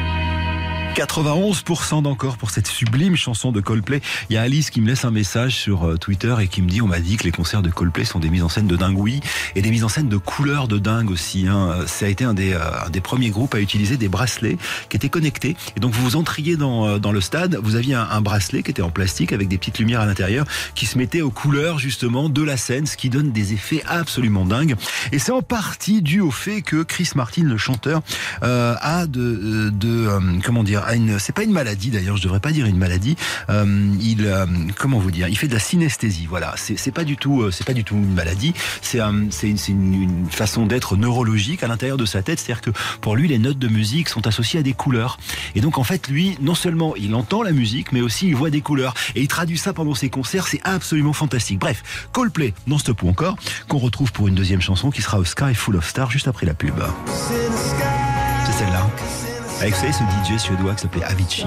91% d'encore pour cette sublime chanson de Coldplay. Il y a Alice qui me laisse un message sur Twitter et qui me dit, on m'a dit que les concerts de Coldplay sont des mises en scène de dingue, oui, et des mises en scène de couleurs de dingue aussi. Hein. Ça a été un des premiers groupes à utiliser des bracelets qui étaient connectés. Et donc vous entriez dans le stade, vous aviez un bracelet qui était en plastique avec des petites lumières à l'intérieur qui se mettaient aux couleurs justement de la scène, ce qui donne des effets absolument dingues. Et c'est en partie dû au fait que Chris Martin, le chanteur, a c'est pas une maladie d'ailleurs, je devrais pas dire une maladie. Comment vous dire, il fait de la synesthésie. Voilà, c'est pas du tout une maladie. C'est une façon d'être neurologique à l'intérieur de sa tête. C'est-à-dire que pour lui, les notes de musique sont associées à des couleurs. Et donc en fait, lui, non seulement il entend la musique, mais aussi il voit des couleurs. Et il traduit ça pendant ses concerts. C'est absolument fantastique. Bref, Coldplay, non stop ou encore, qu'on retrouve pour une deuxième chanson qui sera A Sky Full of Stars juste après la pub. C'est celle-là. Avec vous savez, ce DJ suédois qui s'appelait Avicii.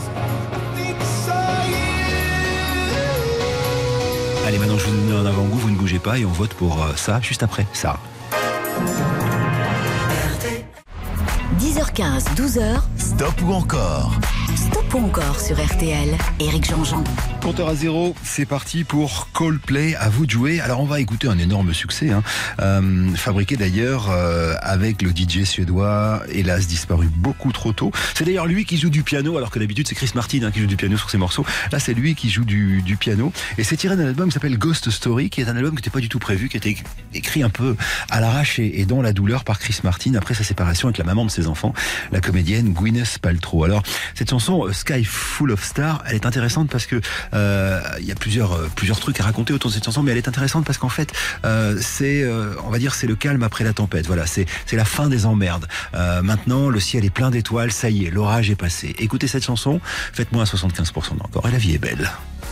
Allez, maintenant je vous donne un avant-goût, vous ne bougez pas et on vote pour ça juste après ça. 10h15, 12h. Stop ou encore? Stop ou encore sur RTL. Éric Jean-Jean. Compteur à zéro, c'est parti pour Coldplay, à vous de jouer. Alors on va écouter un énorme succès, fabriqué d'ailleurs avec le DJ suédois, hélas disparu beaucoup trop tôt. C'est d'ailleurs lui qui joue du piano, alors que d'habitude c'est Chris Martin qui joue du piano sur ses morceaux. Là c'est lui qui joue du piano, et c'est tiré d'un album qui s'appelle Ghost Story, qui est un album qui n'était pas du tout prévu, qui était écrit un peu à l'arrache et dans la douleur par Chris Martin après sa séparation avec la maman de ses enfants, la comédienne Gwyneth Paltrow. Alors cette chanson Sky Full of Stars, elle est intéressante parce que il y a plusieurs trucs à raconter autour de cette chanson, mais elle est intéressante parce qu'en fait c'est on va dire c'est le calme après la tempête. Voilà, c'est la fin des emmerdes. Maintenant le ciel est plein d'étoiles, ça y est, l'orage est passé. Écoutez cette chanson, faites-moi à 75% d'encore et la vie est belle.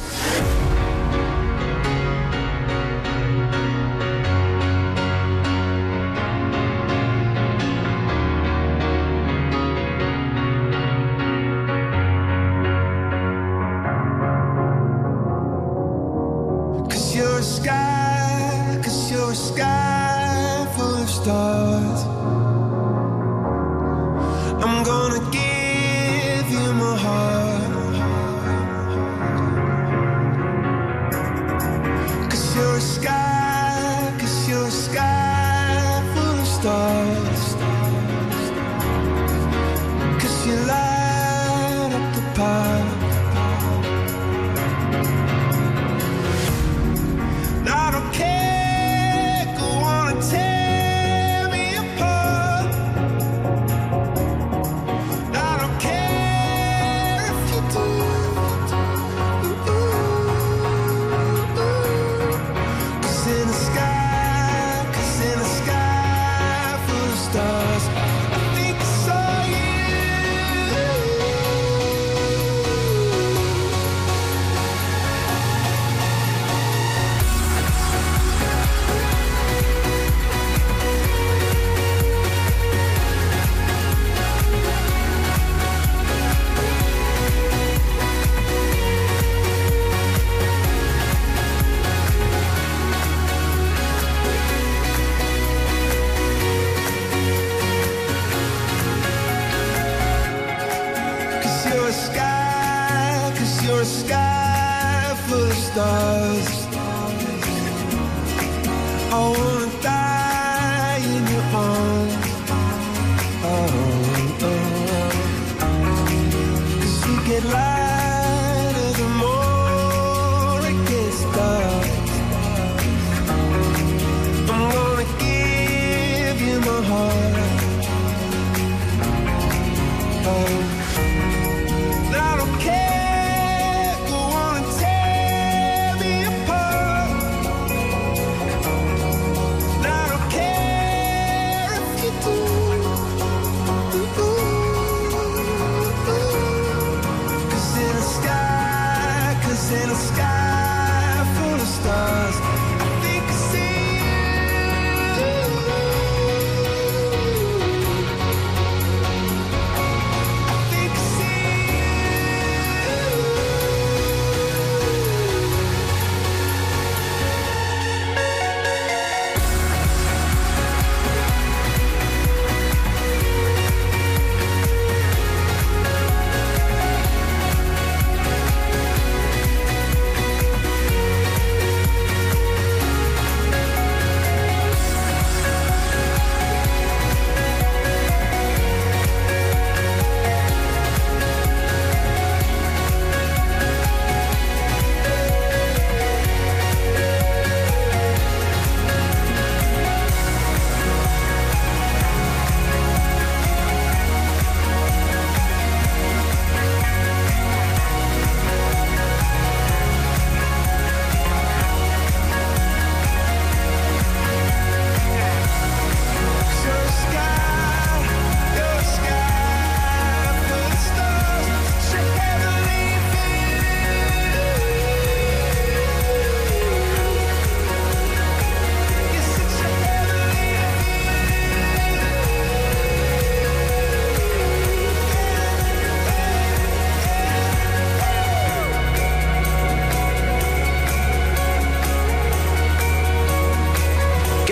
I'm gonna give you my heart, 'cause you're a sky full of stars, 'cause you light up the path. I don't care, go on and tear me apart. I don't care if you do. 'Cause in the sky full of stars, I think I saw you. Cause you're a sky full of stars. I wanna die in your arms. Cause you get lighter the more it gets dark. I'm gonna give you my heart. I don't care, go on and tear me apart. I don't care if you do. 'Cause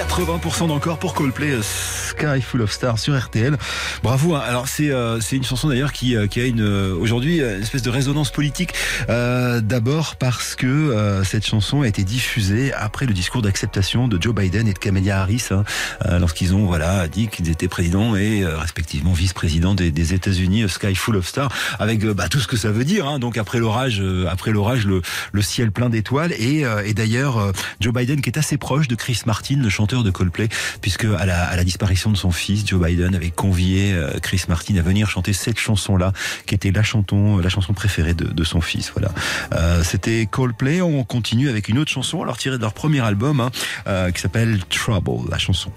80% d'encore pour Coldplay, Sky Full of Stars sur RTL. Bravo. Hein. Alors c'est une chanson d'ailleurs qui a aujourd'hui une espèce de résonance politique. D'abord parce que cette chanson a été diffusée après le discours d'acceptation de Joe Biden et de Kamala Harris, lorsqu'ils ont dit qu'ils étaient présidents et respectivement vice-présidents des États-Unis. Sky Full of Stars, avec tout ce que ça veut dire. Hein. Donc après l'orage, le ciel plein d'étoiles. Et d'ailleurs, Joe Biden qui est assez proche de Chris Martin, le chanteur de Coldplay, puisque à la disparition de son fils, Joe Biden avait convié Chris Martin à venir chanter cette chanson-là, qui était la chanson préférée de son fils. Voilà. C'était Coldplay. On continue avec une autre chanson, alors tirée de leur premier album, qui s'appelle Trouble, la chanson.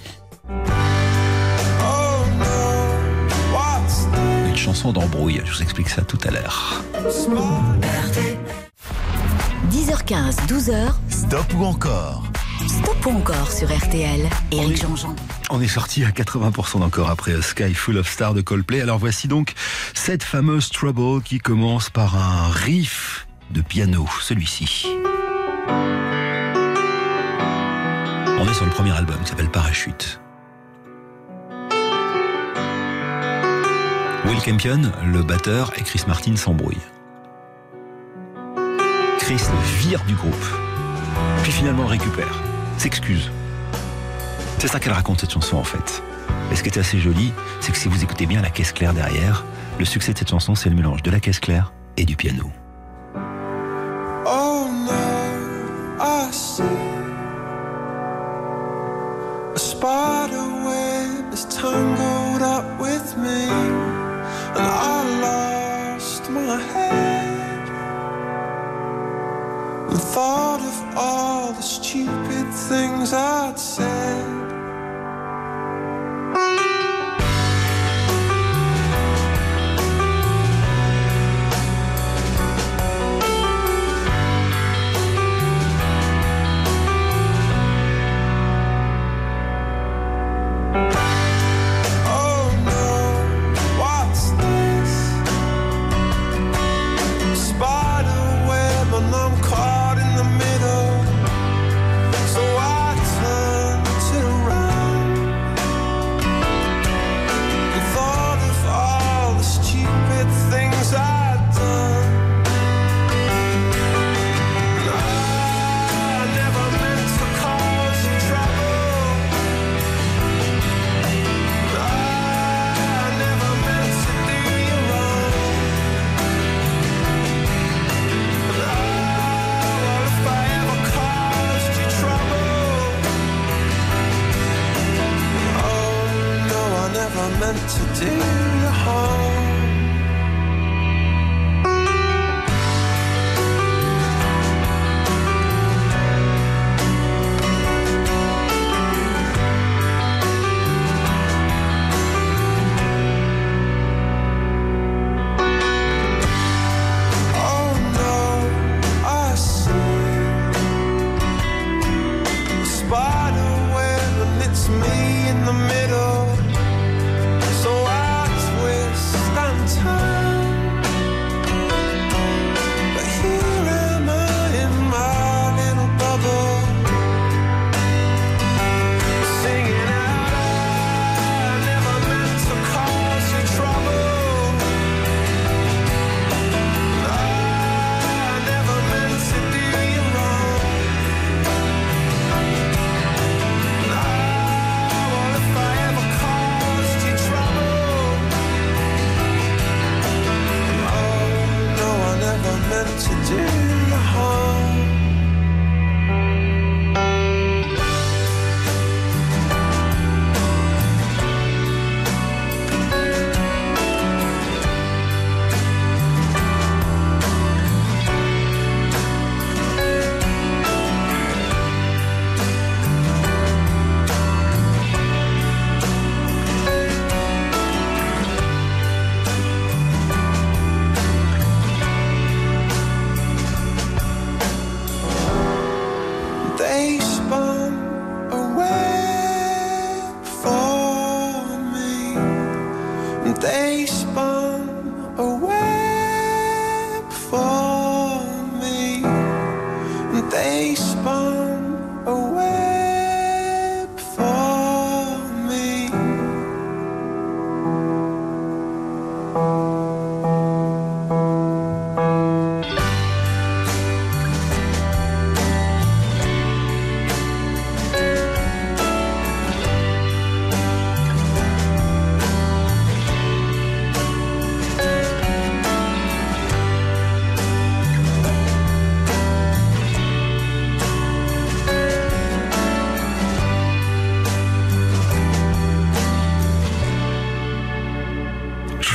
Une chanson d'embrouille. Je vous explique ça tout à l'heure. 10h15, 12h. Stop ou encore? Stop ou encore sur RTL. Éric Jean-Jean. On est sorti à 80% d'encore après Sky Full of Stars de Coldplay. Alors voici donc cette fameuse Trouble qui commence par un riff de piano, celui-ci. On est sur le premier album qui s'appelle Parachute. Will Campion, le batteur, et Chris Martin s'embrouillent. Chris le vire du groupe, puis finalement le récupère, s'excuse. C'est ça qu'elle raconte, cette chanson, en fait. Et ce qui est assez joli, c'est que si vous écoutez bien la caisse claire derrière, le succès de cette chanson, c'est le mélange de la caisse claire et du piano. Oh no, I see a spider web is tangled up with me, and I lost my head and thought of all the stupid things I'd said.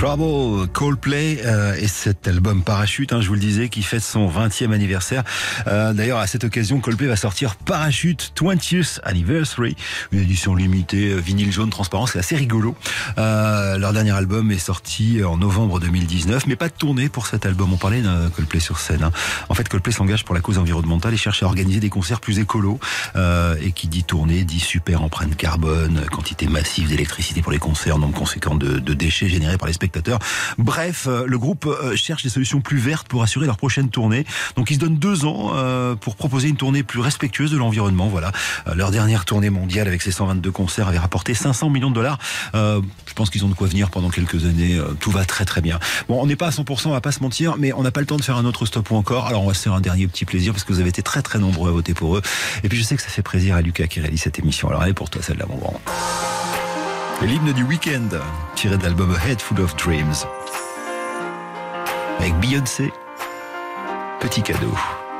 Trouble, Coldplay et cet album Parachute, je vous le disais, qui fête son 20e anniversaire. D'ailleurs, à cette occasion, Coldplay va sortir Parachute 20th Anniversary, une édition limitée, vinyle jaune transparent, c'est assez rigolo. Leur dernier album est sorti en novembre 2019, mais pas de tournée pour cet album. On parlait de Coldplay sur scène. En fait, Coldplay s'engage pour la cause environnementale et cherche à organiser des concerts plus écolos. Et qui dit tournée, dit super empreinte carbone, quantité massive d'électricité pour les concerts, nombre conséquent de déchets générés par les spectateurs. Bref, le groupe cherche des solutions plus vertes pour assurer leur prochaine tournée. Donc ils se donnent 2 ans pour proposer une tournée plus respectueuse de l'environnement. Voilà. Leur dernière tournée mondiale avec ses 122 concerts avait rapporté $500 millions. Je pense qu'ils ont de quoi venir pendant quelques années. Tout va très très bien. Bon, on n'est pas à 100%, on va pas se mentir, mais on n'a pas le temps de faire un autre stop ou encore. Alors on va se faire un dernier petit plaisir parce que vous avez été très très nombreux à voter pour eux. Et puis je sais que ça fait plaisir à Lucas qui réalise cette émission. Alors allez, pour toi celle-là, mon grand. L'hymne du week-end, tiré de l'album A Head Full of Dreams. Avec Beyoncé, petit cadeau.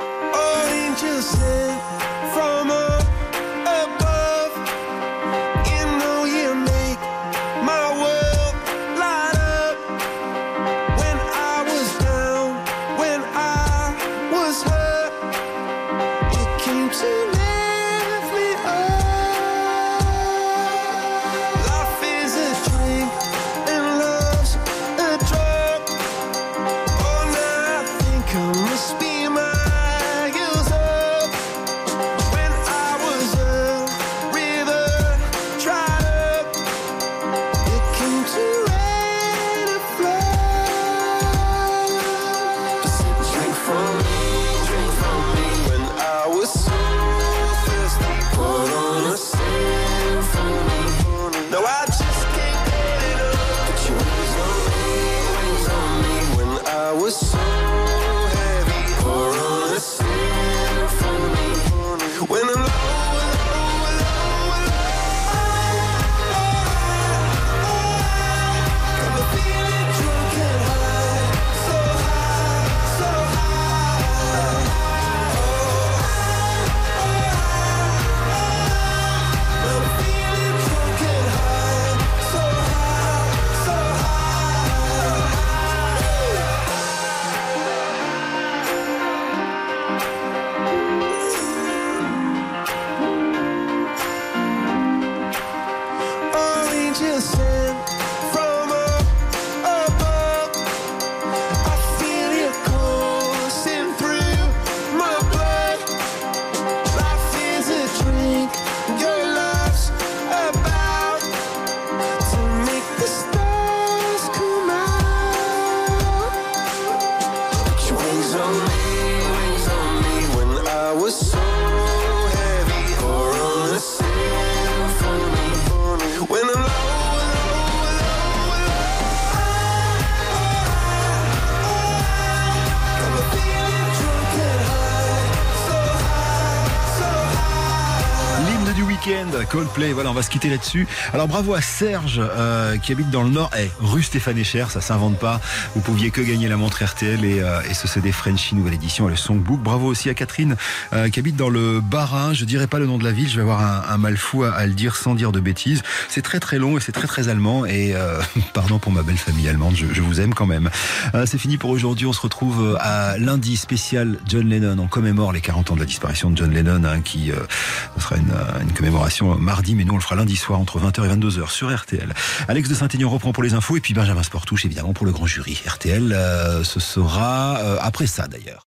Coldplay, voilà, on va se quitter là-dessus. Alors bravo à Serge qui habite dans le Nord, rue Stéphane Echer, ça s'invente pas. Vous pouviez que gagner la montre RTL et ce CD Frenchy nouvelle édition et le Songbook. Bravo aussi à Catherine qui habite dans le Bas-Rhin. Je dirai pas le nom de la ville, je vais avoir un mal fou à le dire sans dire de bêtises. C'est très très long et c'est très très allemand et pardon pour ma belle famille allemande, je vous aime quand même. C'est fini pour aujourd'hui, on se retrouve à lundi spécial John Lennon. On commémore les 40 ans de la disparition de John Lennon qui sera une commémoration mardi, mais nous on le fera lundi soir entre 20h et 22h sur RTL. Alex de Saint-Aignan reprend pour les infos et puis Benjamin Sportouche évidemment pour le grand jury. RTL, ce sera après ça d'ailleurs.